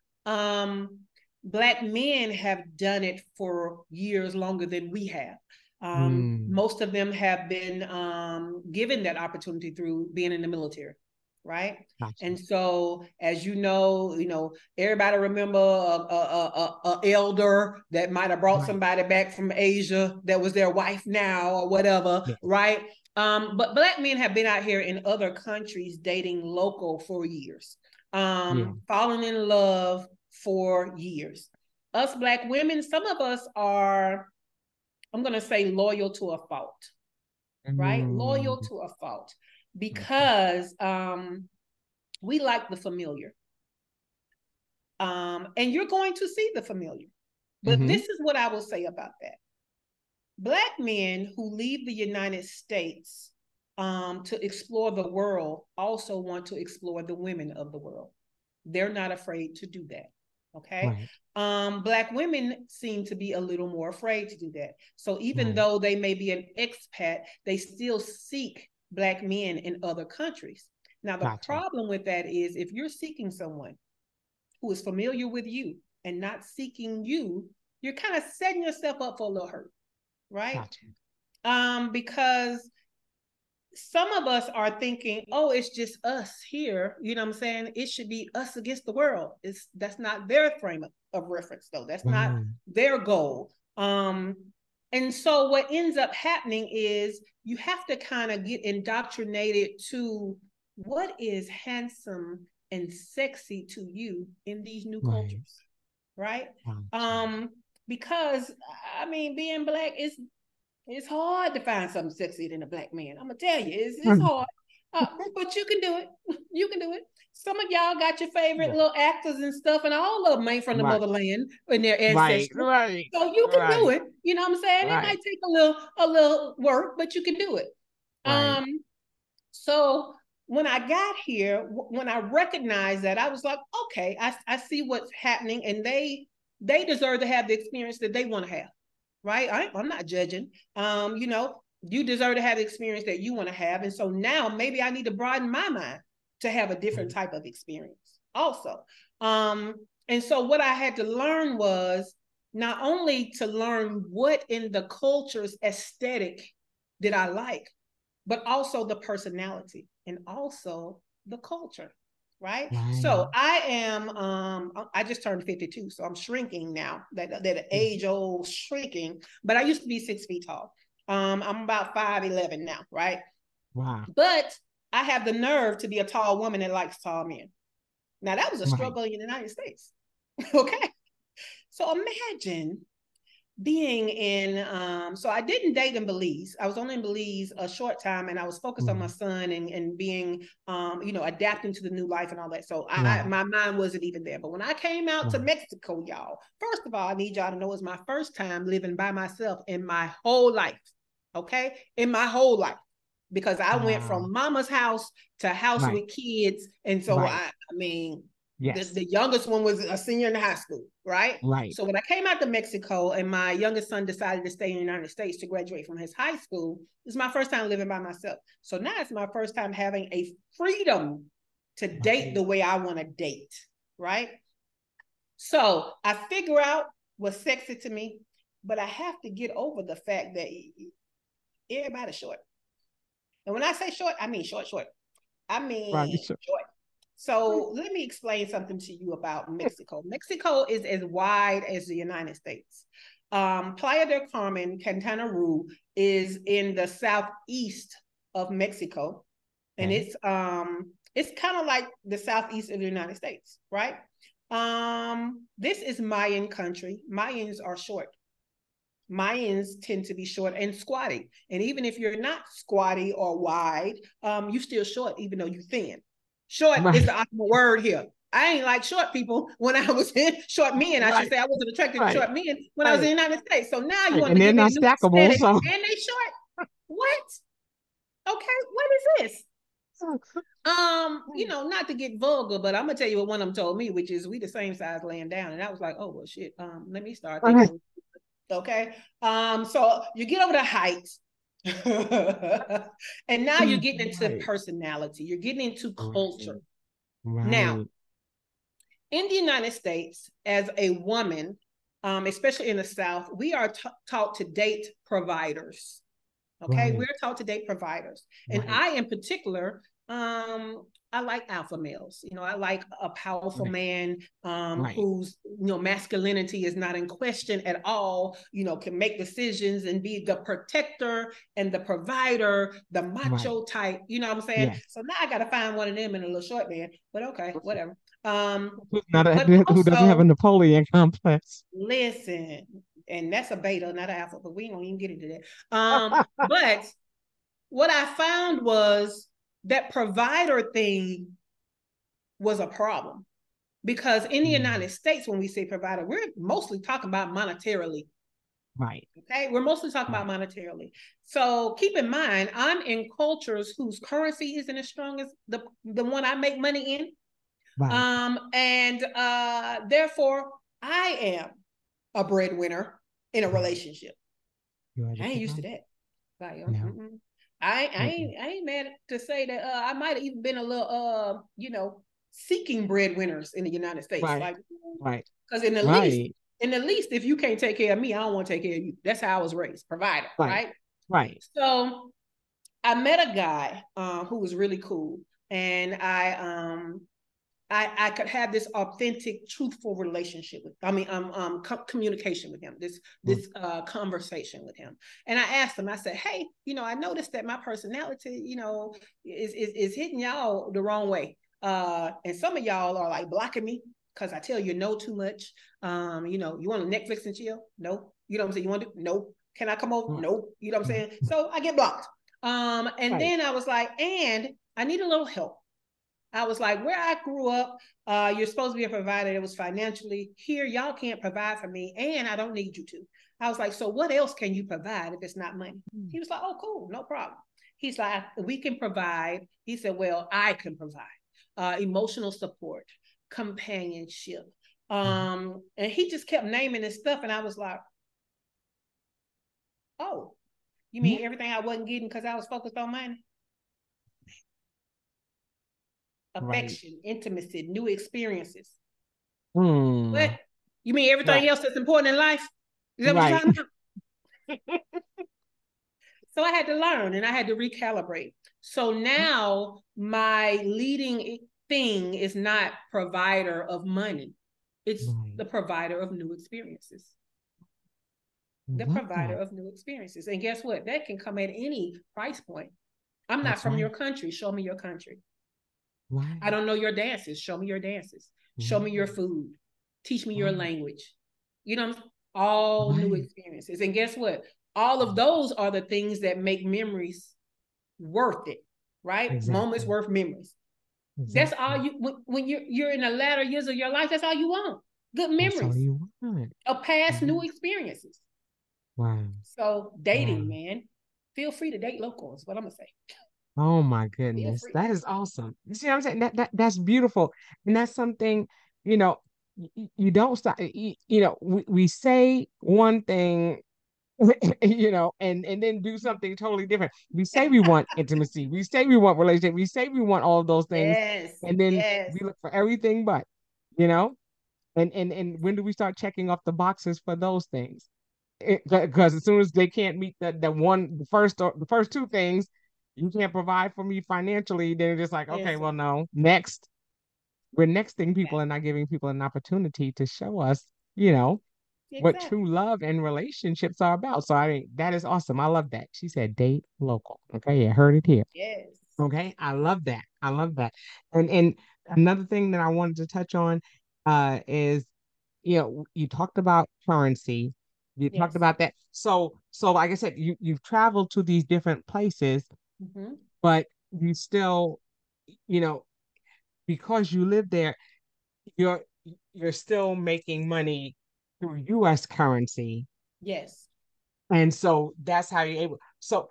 Speaker 3: Black men have done it for years longer than we have. Most of them have been given that opportunity through being in the military, right? Gotcha. And so, as everybody remember a elder that might have brought somebody back from Asia that was their wife now or whatever, right? But Black men have been out here in other countries dating local for years, falling in love for years. Us Black women, some of us are, I'm going to say, loyal to a fault, right? Loyal to a fault, because we like the familiar. And you're going to see the familiar. But this is what I will say about that. Black men who leave the United States to explore the world also want to explore the women of the world. They're not afraid to do that. Okay. Right. Black women seem to be a little more afraid to do that. So even though they may be an expat, they still seek Black men in other countries. Now, the problem with that is, if you're seeking someone who is familiar with you and not seeking you, you're kind of setting yourself up for a little hurt, right? Because some of us are thinking, oh, it's just us here. You know what I'm saying? It should be us against the world. That's not their frame of reference, though. That's not their goal. And so what ends up happening is you have to kind of get indoctrinated to what is handsome and sexy to you in these new cultures, right? Because, I mean, being Black is... it's hard to find something sexier than a Black man. I'm gonna tell you, it's hard, but you can do it. You can do it. Some of y'all got your favorite little actors and stuff, and all of them ain't from the motherland in their ancestry. So you can do it. You know what I'm saying? It might take a little work, but you can do it. So when I got here, when I recognized that, I was like, okay, I see what's happening, and they deserve to have the experience that they want to have. Right? I'm not judging. You deserve to have the experience that you want to have. And so now maybe I need to broaden my mind to have a different type of experience also. And so what I had to learn was not only to learn what in the culture's aesthetic did I like, but also the personality and also the culture. right?
Speaker 2: Right.
Speaker 3: So I just turned 52, so I'm shrinking now, that age old shrinking, but I used to be 6 feet tall. I'm about 5'11" now, right?
Speaker 2: Wow.
Speaker 3: But I have the nerve to be a tall woman that likes tall men. Now that was a struggle in the United States. Okay. So imagine being in so I didn't date in Belize. I was only in Belize a short time, and I was focused on my son and being adapting to the new life and all that. So my mind wasn't even there. But when I came out to Mexico, y'all, first of all, I need y'all to know it was my first time living by myself in my whole life. Okay, in my whole life, because I went from mama's house to house with kids, and so I mean. Yes. The youngest one was a senior in high school, right?
Speaker 2: Right.
Speaker 3: So when I came out to Mexico and my youngest son decided to stay in the United States to graduate from his high school, it's my first time living by myself. So now it's my first time having a freedom to date the way I want to date, right? So I figure out what's sexy to me, but I have to get over the fact that everybody's short. And when I say short, I mean short. I mean short. So let me explain something to you about Mexico. Mexico is as wide as the United States. Playa del Carmen, Quintana Roo, is in the southeast of Mexico, and it's kind of like the southeast of the United States, right? This is Mayan country. Mayans are short. Mayans tend to be short and squatty, and even if you're not squatty or wide, you're still short, even though you're thin. Short is the optimal word here. I ain't like short people when I was in short men. I should say I wasn't attracted to short men when I was in the United States. So now you want to give me a new status, and they short. What? Okay, what is this? Not to get vulgar, but I'm gonna tell you what one of them told me, which is we the same size laying down, and I was like, oh well, shit. Let me start thinking. Okay. So you get over the height. And now you're getting into personality, you're getting into culture. Now, in the United States, as a woman, especially in the South, we are taught to date providers. Okay, we're taught to date providers, and I, in particular, I like alpha males. I like a powerful man whose masculinity is not in question at all. Can make decisions and be the protector and the provider, the macho type. You know what I'm saying? Yes. So now I got to find one of them in a little short man. But okay, whatever.
Speaker 2: Who doesn't have a Napoleon complex?
Speaker 3: Listen, and that's a beta, not an alpha, but we ain't gonna even get into that. But what I found was that provider thing was a problem, because in the United States, when we say provider, we're mostly talking about monetarily.
Speaker 2: Right.
Speaker 3: Okay. We're mostly talking about monetarily. So keep in mind, I'm in cultures whose currency isn't as strong as the one I make money in. Right. And therefore I am a breadwinner in a relationship. I ain't used to that. Like, I ain't mad to say that I might have even been a little seeking breadwinners in the United States. Like, because in the least, if you can't take care of me, I don't want to take care of you. That's how I was raised, provider, right?
Speaker 2: Right.
Speaker 3: So I met a guy who was really cool, and I could have this authentic, truthful relationship with, communication with him, this conversation with him. And I asked him, I said, hey, I noticed that my personality, is hitting y'all the wrong way. And some of y'all are like blocking me because I tell you no too much. You want to Netflix and chill? No. You know what I'm saying? You want to? No. Can I come over? No. You know what I'm saying? So I get blocked. Then I was like, and I need a little help. I was like, where I grew up, you're supposed to be a provider that was financially. Here, y'all can't provide for me, and I don't need you to. I was like, so what else can you provide if it's not money? He was like, oh, cool, no problem. He's like, we can provide. He said, well, I can provide emotional support, companionship. And he just kept naming this stuff, and I was like, oh, you mean everything I wasn't getting because I was focused on money? Affection, intimacy, new experiences. What? You mean everything else that's important in life? Is that what you're talking about? So I had to learn and I had to recalibrate. So now my leading thing is not provider of money. It's
Speaker 2: Right.
Speaker 3: the provider of new experiences. The
Speaker 2: Love
Speaker 3: provider
Speaker 2: that.
Speaker 3: of new experiences. And guess what? That can come at any price point. I'm not
Speaker 2: That's
Speaker 3: from your
Speaker 2: right.
Speaker 3: country. Show me your country.
Speaker 2: Right.
Speaker 3: I don't know your dances. Show me your dances. Show me your food. Teach me your
Speaker 2: Right.
Speaker 3: language. You know, all new
Speaker 2: Right.
Speaker 3: experiences. And guess what? All of those are the things that make memories worth it, right? Moments
Speaker 2: Exactly.
Speaker 3: worth memories. That's all
Speaker 2: Exactly.
Speaker 3: you when you're in the latter years of your life, that's all you want. Good
Speaker 2: That's all
Speaker 3: memories
Speaker 2: you want.
Speaker 3: of past new
Speaker 2: Mhm.
Speaker 3: experiences.
Speaker 2: Wow.
Speaker 3: So dating,
Speaker 2: Wow.
Speaker 3: man, feel free to date local is what I'm gonna say.
Speaker 2: Oh my
Speaker 3: Feel
Speaker 2: goodness.
Speaker 3: free.
Speaker 2: That is awesome. You see what I'm saying? That's beautiful. And that's something, you know, you don't stop, we say one thing, and then do something totally different. We say we want intimacy. We say we want relationship. We say we want all of those things.
Speaker 3: Yes,
Speaker 2: And then
Speaker 3: yes,
Speaker 2: we look for everything but, you know, and when do we start checking off the boxes for those things? Because as soon as they can't meet the first two things, you can't provide for me financially, then it's just like, okay,
Speaker 3: listen.
Speaker 2: well, no, next. We're nexting people
Speaker 3: Exactly.
Speaker 2: and not giving people an opportunity to show us, you know, what true
Speaker 3: Exactly.
Speaker 2: love and relationships are about. So I mean, that is awesome. I love that. She said date local. Okay, you heard it here.
Speaker 3: Yes.
Speaker 2: Okay, I love that. I love that. And another thing that I wanted to touch on is, you talked about currency. You talked
Speaker 3: Yes.
Speaker 2: about that. So like I said, you've traveled to these different places,
Speaker 3: Mm-hmm.
Speaker 2: but you still, you know, because you live there, you're you're still making money through US currency.
Speaker 3: Yes.
Speaker 2: And so that's how you're able. So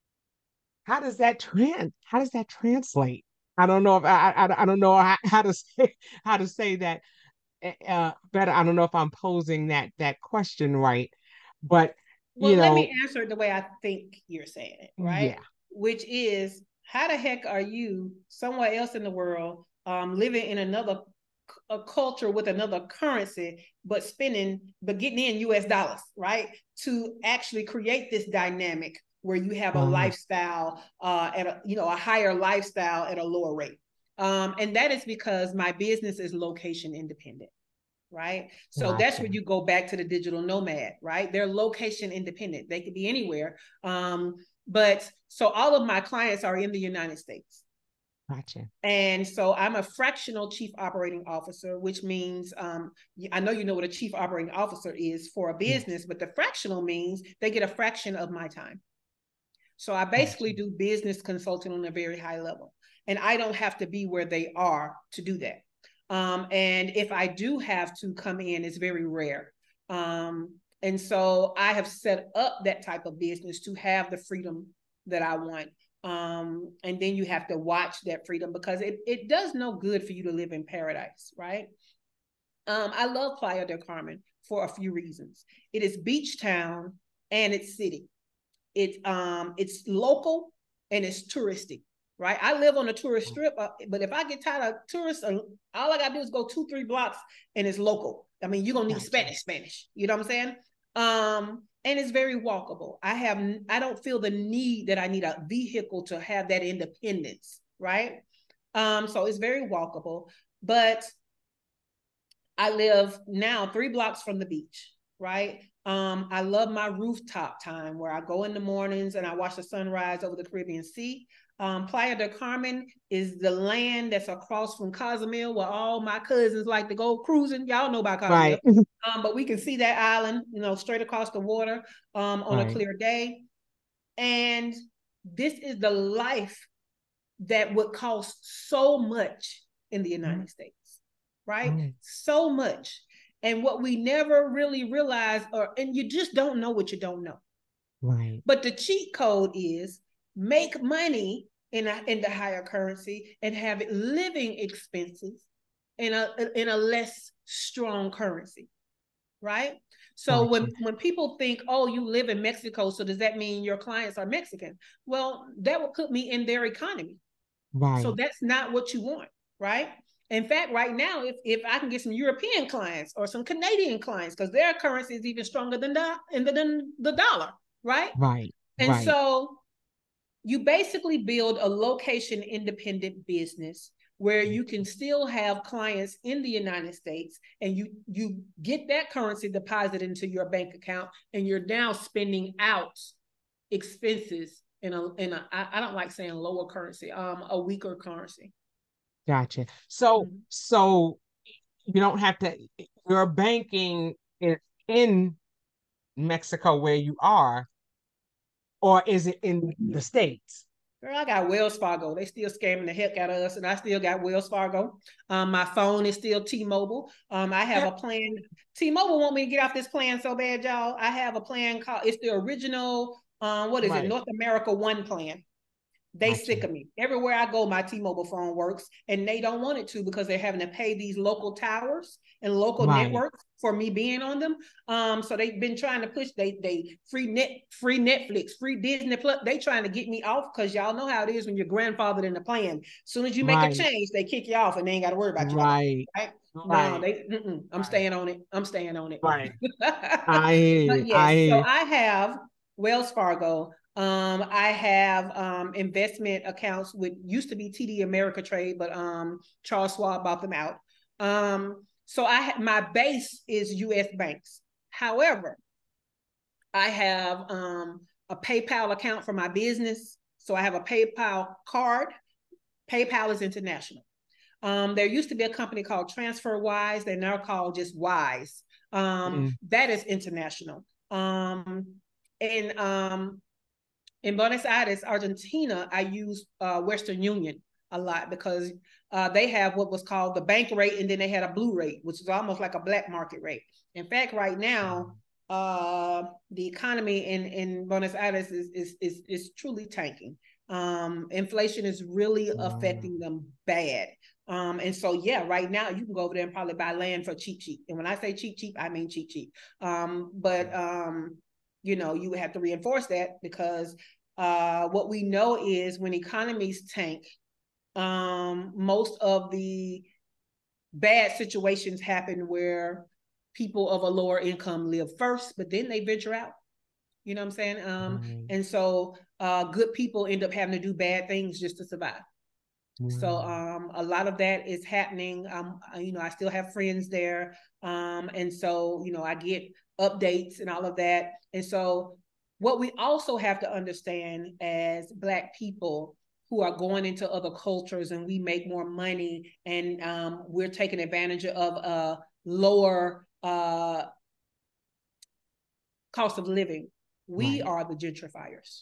Speaker 2: how does that translate? I don't know if I don't know how to say that better. I don't know if I'm posing that question right, but
Speaker 3: Well,
Speaker 2: you
Speaker 3: let me
Speaker 2: know,
Speaker 3: answer it the way I think you're saying it, right?
Speaker 2: yeah,
Speaker 3: Which is, how the heck are you somewhere else in the world, living in another a culture with another currency, but getting in US dollars, right? To actually create this dynamic where you have a
Speaker 2: right,
Speaker 3: lifestyle at a higher lifestyle at a lower rate. And that is because my business is location independent, right? So that's where
Speaker 2: gotcha,
Speaker 3: you go back to the digital nomad, right? They're location independent. They could be anywhere. But so all of my clients are in the United States.
Speaker 2: gotcha,
Speaker 3: And so I'm a fractional chief operating officer, which means I know you know what a chief operating officer is for a
Speaker 2: yes,
Speaker 3: business, but the fractional means they get a fraction of my time. So I
Speaker 2: gotcha,
Speaker 3: basically do business consulting on a very high level, and I don't have to be where they are to do that. And if I do have to come in, it's very rare. And so I have set up that type of business to have the freedom that I want. And then you have to watch that freedom because it does no good for you to live in paradise, right? I love Playa del Carmen for a few reasons. It is beach town and it's city. It's local and it's touristic, right? I live on a tourist strip, but if I get tired of tourists, all I gotta do is go 2-3 blocks and it's local. I mean, you're gonna need
Speaker 2: gotcha,
Speaker 3: Spanish. You know what I'm saying? And it's very walkable. I don't feel the need that I need a vehicle to have that independence, right? So it's very walkable, but I live now 3 blocks from the beach, right? I love my rooftop time where I go in the mornings and I watch the sunrise over the Caribbean Sea. Playa del Carmen is the land that's across from Cozumel, where all my cousins like to go cruising. Y'all know about Cozumel,
Speaker 2: right,
Speaker 3: but we can see that island, straight across the water on a
Speaker 2: right,
Speaker 3: clear day. And this is the life that would cost so much in the United States, right?
Speaker 2: right,
Speaker 3: So much. And what we never really realize, and you just don't know what you don't know.
Speaker 2: right,
Speaker 3: But the cheat code is make money in the higher currency and have living expenses in a less strong currency, right? So
Speaker 2: gotcha,
Speaker 3: when people think, oh, you live in Mexico, so does that mean your clients are Mexican? Well, that would put me in their economy. So
Speaker 2: right,
Speaker 3: that's not what you want, right? In fact, right now, if I can get some European clients or some Canadian clients, because their currency is even stronger than the dollar, right?
Speaker 2: right,
Speaker 3: And
Speaker 2: right,
Speaker 3: so you basically build a location independent business where you can still have clients in the United States and you get that currency deposited into your bank account and you're now spending out expenses in a I don't like saying lower currency, a weaker currency.
Speaker 2: Gotcha. So you don't have to, your banking is in Mexico where you are, or is it in the States?
Speaker 3: Girl, I got Wells Fargo. They still scamming the heck out of us, and I still got Wells Fargo. My phone is still T-Mobile. I have a plan. T-Mobile want me to get off this plan so bad, y'all. I have a plan called, it's the original, what is it, North America One plan. They sick of me. Everywhere I go, my T-Mobile phone works, and they don't want it to because they're having to pay these local towers and local networks for me being on them. So they've been trying to push they free Netflix, free Disney Plus. They trying to get me off because y'all know how it is when you're grandfathered in the plan. As soon as you make a change, they kick you off, and they ain't got to worry about you. Right? No, I'm staying on it. I'm staying on it.
Speaker 2: Right.
Speaker 3: So I have Wells Fargo. I have investment accounts with used to be TD Ameritrade, but Charles Schwab bought them out. So my base is U.S. banks. However, I have a PayPal account for my business. So I have a PayPal card. PayPal is international. There used to be a company called TransferWise. They're now called just Wise. That is international. In Buenos Aires, Argentina, I use Western Union a lot because they have what was called the bank rate, and then they had a blue rate, which is almost like a black market rate. In fact, right now, the economy in Buenos Aires is truly tanking. Inflation is really affecting them bad. And so, yeah, right now you can go over there and probably buy land for cheap. And when I say cheap, I mean cheap. You know, you would have to reinforce that because what we know is when economies tank, most of the bad situations happen where people of a lower income live first, but then they venture out. You know what I'm saying? And so good people end up having to do bad things just to survive. So a lot of that is happening. You know, I still have friends there. And so, you know, I get updates and all of that. And so what we also have to understand as Black people who are going into other cultures and we make more money and we're taking advantage of a lower cost of living, we are the gentrifiers.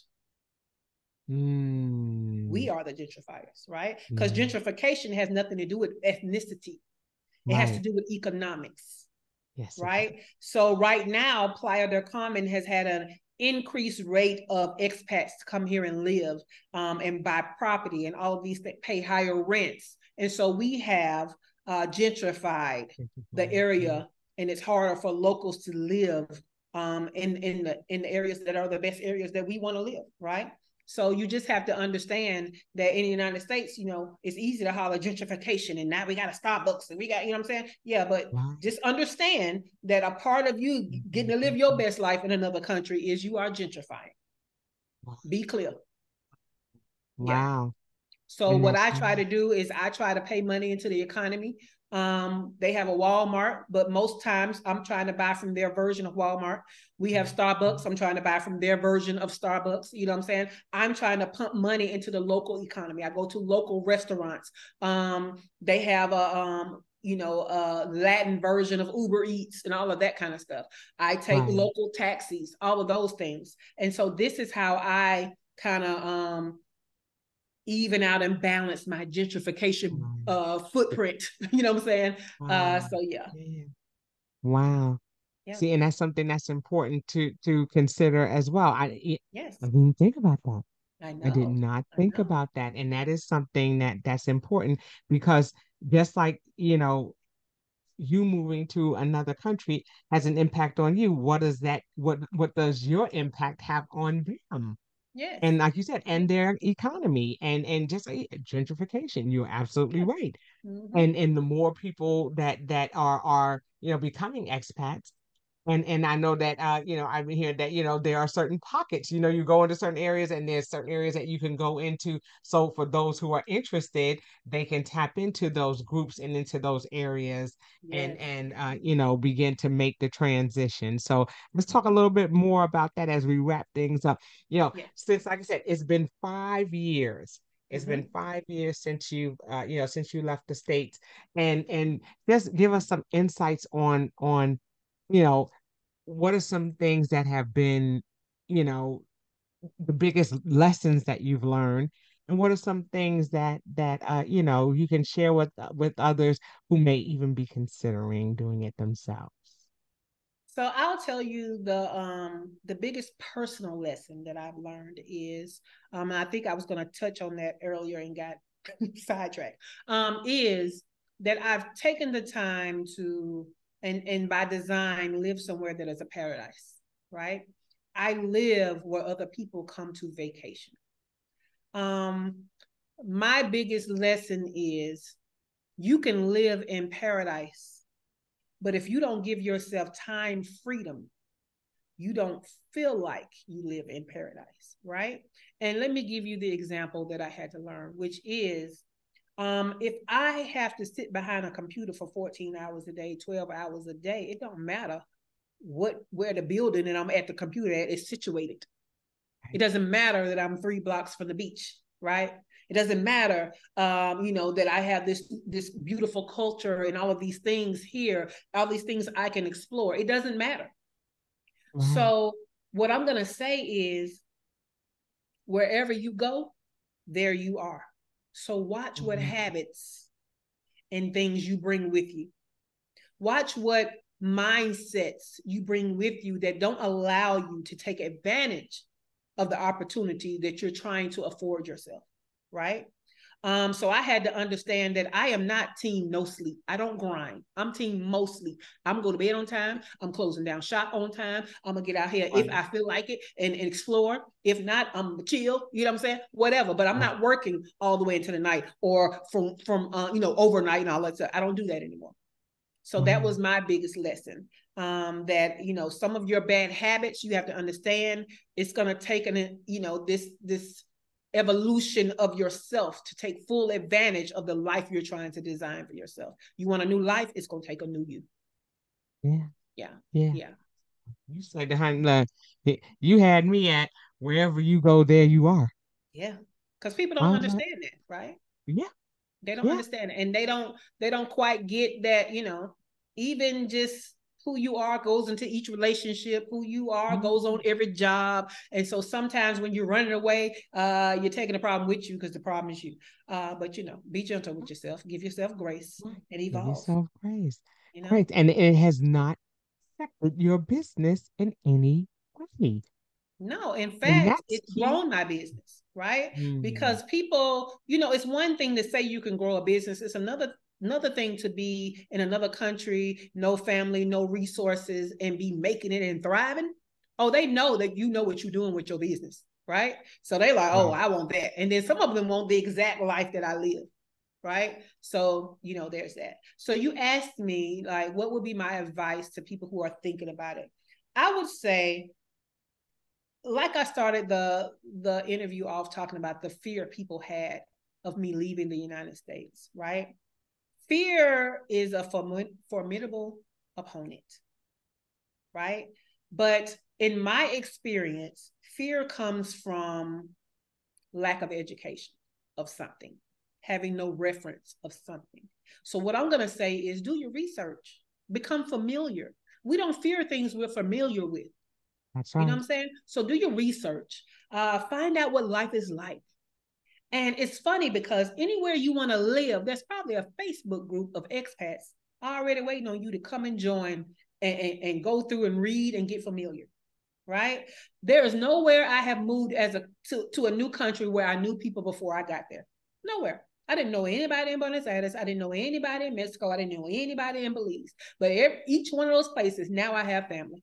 Speaker 3: We are the gentrifiers, right? Because gentrification has nothing to do with ethnicity. It has to do with economics. Yes. Right. So right now, Playa del Carmen has had an increased rate of expats to come here and live and buy property, and all of these that pay higher rents. And so we have gentrified the area, and it's harder for locals to live in the areas that are the best areas that we want to live. Right. So you just have to understand that in the United States, you know, it's easy to holler gentrification and now we got a Starbucks and we got, you know what I'm saying? Yeah, but just understand that a part of you getting to live your best life in another country is you are gentrifying. Be clear.
Speaker 2: Wow.
Speaker 3: So what I try to do is I try to pay money into the economy. They have a Walmart, but most times I'm trying to buy from their version of Walmart. We have Starbucks. I'm trying to buy from their version of Starbucks. You know what I'm saying? I'm trying to pump money into the local economy. I go to local restaurants. They have a Latin version of Uber Eats and all of that kind of stuff. I take local taxis, all of those things. And so this is how I kind of even out and balance my gentrification footprint. You know what I'm saying? So yeah.
Speaker 2: Wow. Yeah. See, and that's something that's important to consider as well. I didn't think about that.
Speaker 3: I know.
Speaker 2: I did not think about that. And that is something that's important because just like, you know, you moving to another country has an impact on you. What does your impact have on them?
Speaker 3: Yes.
Speaker 2: And like you said, and their economy and just gentrification. You're absolutely right. And the more people that are becoming expats, And I know that I've been hearing that there are certain pockets. You go into certain areas, and there's certain areas that you can go into. So for those who are interested, they can tap into those groups and into those areas,
Speaker 3: Yes.
Speaker 2: and begin to make the transition. So let's talk a little bit more about that as we wrap things up.
Speaker 3: Yes.
Speaker 2: Since, like I said, it's been 5 years. It's
Speaker 3: Mm-hmm.
Speaker 2: been 5 years since since you left the States, and just give us some insights on you know what are some things that have been, you know, the biggest lessons that you've learned, and what are some things that you can share with others who may even be considering doing it themselves?
Speaker 3: So I'll tell you the biggest personal lesson that I've learned is, and I think I was going to touch on that earlier and got sidetracked, is that I've taken the time to, and by design, live somewhere that is a paradise, right? I live where other people come to vacation. Um, my biggest lesson is you can live in paradise, but if you don't give yourself time freedom, you don't feel like you live in paradise, right? And let me give you the example that I had to learn, which is if I have to sit behind a computer for 14 hours a day, 12 hours a day, it don't matter where the building and I'm at the computer at is situated. It doesn't matter that I'm 3 blocks from the beach, right? It doesn't matter, that I have this beautiful culture and all of these things here, all these things I can explore. It doesn't matter.
Speaker 2: Right.
Speaker 3: So what I'm going to say is, wherever you go, there you are. So watch what habits and things you bring with you. Watch what mindsets you bring with you that don't allow you to take advantage of the opportunity that you're trying to afford yourself, right? So I had to understand that I am not team no sleep. I don't grind. I'm team most sleep. I'm going to bed on time. I'm closing down shop on time. I'm going to get out here if I feel like it and explore. If not, I'm chill. You know what I'm saying? Whatever. But I'm not working all the way into the night or from overnight and all that stuff. I don't do that anymore. So that was my biggest lesson. That some of your bad habits, you have to understand it's going to take this evolution of yourself to take full advantage of the life you're trying to design for yourself. You want a new life, it's going to take a new you. Yeah.
Speaker 2: You said you had me at wherever you go, there you are.
Speaker 3: Yeah, because people don't understand that, right?
Speaker 2: Yeah,
Speaker 3: they don't understand it, and they don't quite get that. Even just who you are goes into each relationship. Who you are goes on every job. And so sometimes when you're running away, you're taking the problem with you because the problem is you. But be gentle with yourself. Give yourself grace and evolve.
Speaker 2: Give yourself grace. Great. And it has not affected your business in any way.
Speaker 3: No, in fact, it's grown my business, right? Because people, it's one thing to say you can grow a business. It's another thing to be in another country, no family, no resources, and be making it and thriving. Oh, they know that you know what you're doing with your business, right? So they like, oh, I want that. And then some of them want the exact life that I live, right? So, there's that. So you asked me, like, what would be my advice to people who are thinking about it? I would say, like I started the interview off talking about the fear people had of me leaving the United States, right? Fear is a formidable opponent, right? But in my experience, fear comes from lack of education of something, having no reference of something. So what I'm going to say is do your research, become familiar. We don't fear things we're familiar with.
Speaker 2: That's right.
Speaker 3: You know what I'm saying? So do your research. Find out what life is like. And it's funny because anywhere you want to live, there's probably a Facebook group of expats already waiting on you to come and join and go through and read and get familiar, right? There is nowhere I have moved to a new country where I knew people before I got there. Nowhere. I didn't know anybody in Buenos Aires. I didn't know anybody in Mexico. I didn't know anybody in Belize. But each one of those places, now I have family.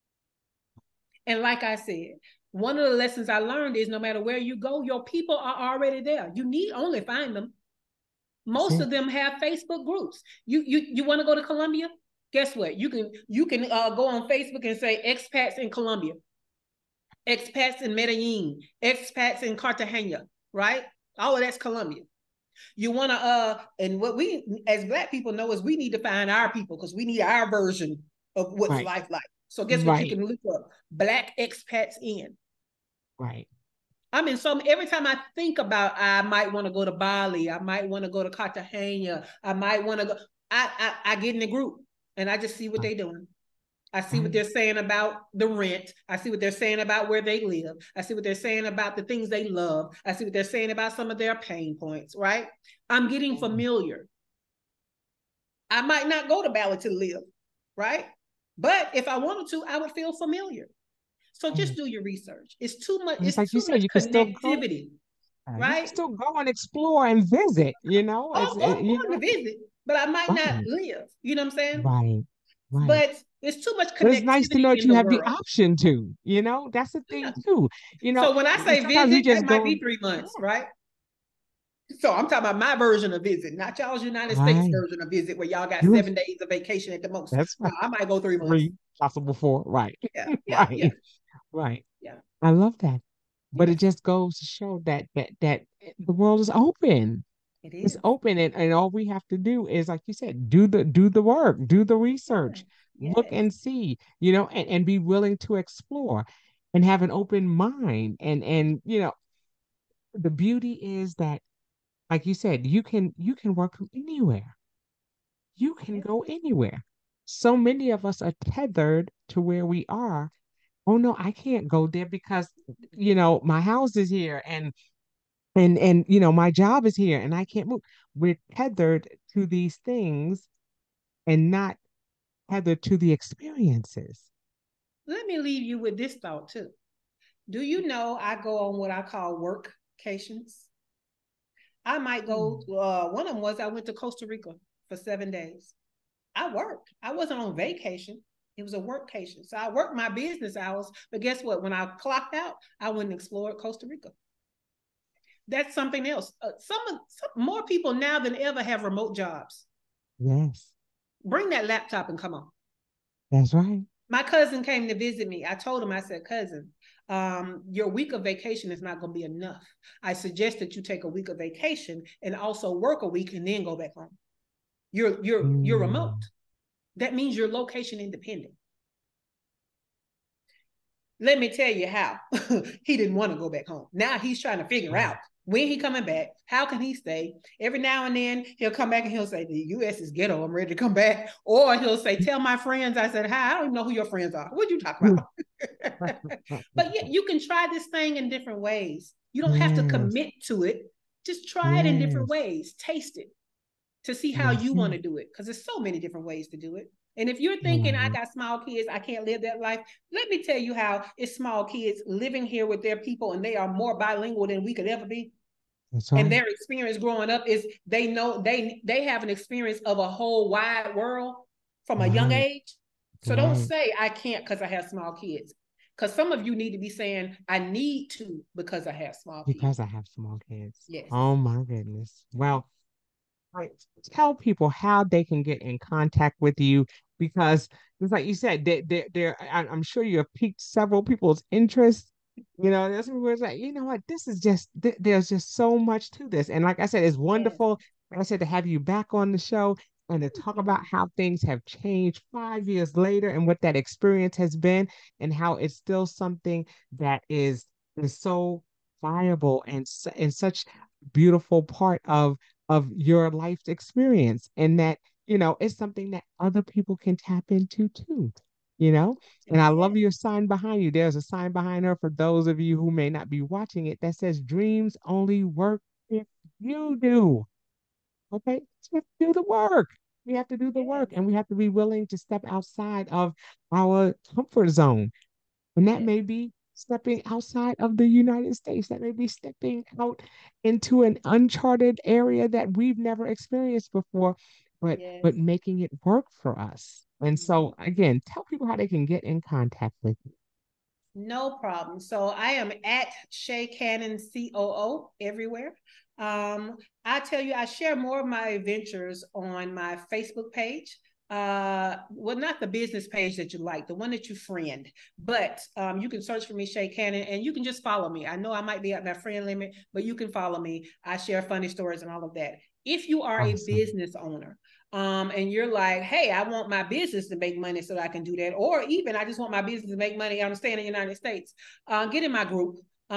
Speaker 3: And like I said, one of the lessons I learned is no matter where you go, your people are already there. You need only find them. Most of them have Facebook groups. You want to go to Colombia? Guess what? You can go on Facebook and say expats in Colombia, expats in Medellin, expats in Cartagena, right? All of that's Colombia. You want to and what we as Black people know is we need to find our people because we need our version of what's life like. So guess what? You can look up Black expats in.
Speaker 2: Right.
Speaker 3: I mean, so every time I think about, I might want to go to Bali, I might want to go to Cartagena, I might want to go. I get in the group and I just see what they're doing. I see what they're saying about the rent. I see what they're saying about where they live. I see what they're saying about the things they love. I see what they're saying about some of their pain points, right? I'm getting familiar. I might not go to Bali to live, right? But if I wanted to, I would feel familiar. So just do your research. It's too much. It's
Speaker 2: like
Speaker 3: too
Speaker 2: you said,
Speaker 3: much
Speaker 2: you can
Speaker 3: connectivity, right?
Speaker 2: You can still go and explore and visit. You know,
Speaker 3: I'm going to visit, but I might not live. You know what I'm saying?
Speaker 2: Right.
Speaker 3: But it's too much connectivity.
Speaker 2: But it's nice to know that you have
Speaker 3: world.
Speaker 2: the option to. You know, that's the thing too. You know,
Speaker 3: so when I say visit,
Speaker 2: that
Speaker 3: might be 3 months, right? So I'm talking about my version of visit, not y'all's United States version of visit, where y'all got 7 days of vacation at the most.
Speaker 2: That's right.
Speaker 3: No, I might go 3 months. 3,
Speaker 2: possible 4, right?
Speaker 3: Yeah, yeah,
Speaker 2: right.
Speaker 3: Yeah.
Speaker 2: I love that, but it just goes to show that the world is open. It's open, and all we have to do is, like you said, do the work, do the research, look and see, you know, and be willing to explore, and have an open mind, and you know, the beauty is that, like you said, you can work from anywhere. You can go anywhere. So many of us are tethered to where we are. Oh no, I can't go there because, you know, my house is here, and you know, my job is here and I can't move. We're tethered to these things and not tethered to the experiences.
Speaker 3: Let me leave you with this thought too. Do you know I go on what I call workcations? I might go, one of them was I went to Costa Rica for 7 days. I worked. I wasn't on vacation. It was a workcation. So I worked my business hours, but guess what? When I clocked out, I went and explored Costa Rica. That's something else. Some more people now than ever have remote jobs.
Speaker 2: Yes.
Speaker 3: Bring that laptop and come on.
Speaker 2: That's right.
Speaker 3: My cousin came to visit me. I told him, I said, cousin, your week of vacation is not going to be enough. I suggest that you take a week of vacation and also work a week and then go back home. You're remote. That means you're location independent. Let me tell you how. He didn't want to go back home. Now he's trying to figure out when he coming back, how can he stay? Every now and then he'll come back and he'll say, the U.S. is ghetto, I'm ready to come back. Or he'll say, tell my friends. I said, hi, I don't even know who your friends are. What'd you talk about? But yeah, you can try this thing in different ways. You don't have to commit to it. Just try it in different ways. Taste it to see how you want to do it. Because there's so many different ways to do it. And if you're thinking, I got small kids, I can't live that life, let me tell you how it's small kids living here with their people, and they are more bilingual than we could ever be. That's right. And their experience growing up is they know they have an experience of a whole wide world from a young age. So don't say I can't because I have small kids. Because some of you need to be saying, I need to because I have small kids.
Speaker 2: Because I have small kids.
Speaker 3: Yes.
Speaker 2: Oh my goodness. Well, tell people how they can get in contact with you, because it's like you said, I'm sure you have piqued several people's interest. You know, there's some words like, you know what, this is just there's just so much to this. And like I said, it's wonderful, like I said, to have you back on the show and to talk about how things have changed 5 years later and what that experience has been, and how it's still something that is so viable and such beautiful part of your life's experience, and that, you know, it's something that other people can tap into too, you know. And I love your sign behind you. There's a sign behind her for those of you who may not be watching it that says, dreams only work if you do. Okay, so do the work. We have to do the work, and we have to be willing to step outside of our comfort zone, and that may be stepping outside of the United States. That may be stepping out into an uncharted area that we've never experienced before, but making it work for us. And so, again, tell people how they can get in contact with you.
Speaker 3: No problem. So I am at Shay Cannon COO everywhere. I tell you, I share more of my adventures on my Facebook page. well, not the business page that you like, the one that you friend, but you can search for me, Shay Cannon, and you can just follow me. I know I might be at my friend limit, but you can follow me. I share funny stories and all of that. If you are a business owner, and you're like, hey, I want my business to make money so that I can do that, or even I just want my business to make money, I'm staying in the United States, get in my group,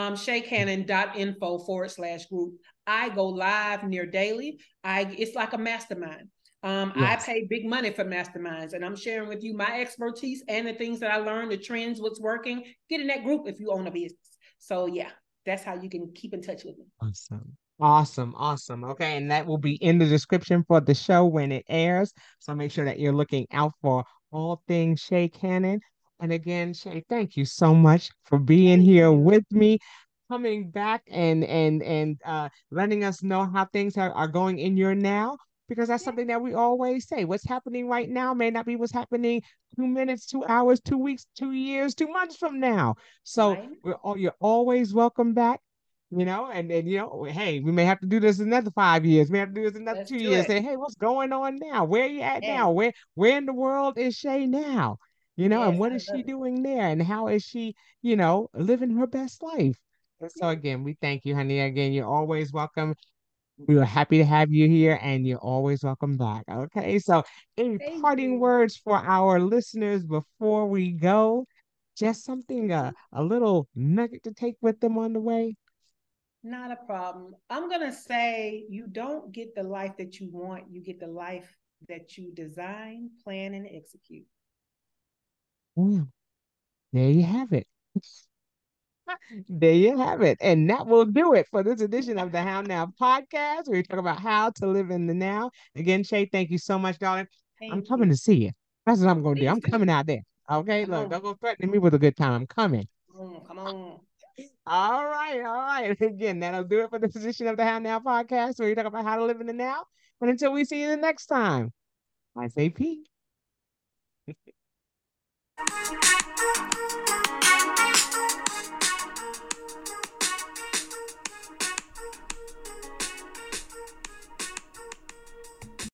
Speaker 3: shaycannon.info/group. I go live near daily. It's like a mastermind. I pay big money for masterminds, and I'm sharing with you my expertise and the things that I learned, the trends, what's working. Get in that group if you own a business. So yeah, that's how you can keep in touch with me.
Speaker 2: Awesome. Awesome. Awesome. Okay. And that will be in the description for the show when it airs. So make sure that you're looking out for all things Shay Cannon. And again, Shay, thank you so much for being here with me, coming back and letting us know how things are going in your now, because that's something that we always say. What's happening right now may not be what's happening 2 minutes, 2 hours, 2 weeks, 2 years, 2 months from now. So you're always welcome back. And hey, we may have to do this another 5 years. We have to do this another 2 years. Say, hey, what's going on now? Where are you at now? Where in the world is Shay now? And what is she doing there? And how is she, living her best life? And so again, we thank you, honey. Again, you're always welcome. We are happy to have you here, and you're always welcome back. Okay. So any parting words for our listeners before we go? Just something a little nugget to take with them on the way.
Speaker 3: Not a problem. I'm going to say you don't get the life that you want. You get the life that you design, plan, and execute.
Speaker 2: Yeah. There you have it. There you have it. And that will do it for this edition of the How Now podcast, where we talk about how to live in the now. Again, Shay, thank you so much, darling. I'm coming to see you. That's what I'm going to do. I'm coming out there. Okay, look, don't go threatening me with a good time. I'm coming.
Speaker 3: Come on.
Speaker 2: All right, all right. Again, that'll do it for this edition of the How Now podcast, where we talk about how to live in the now. But until we see you the next time, I say peace.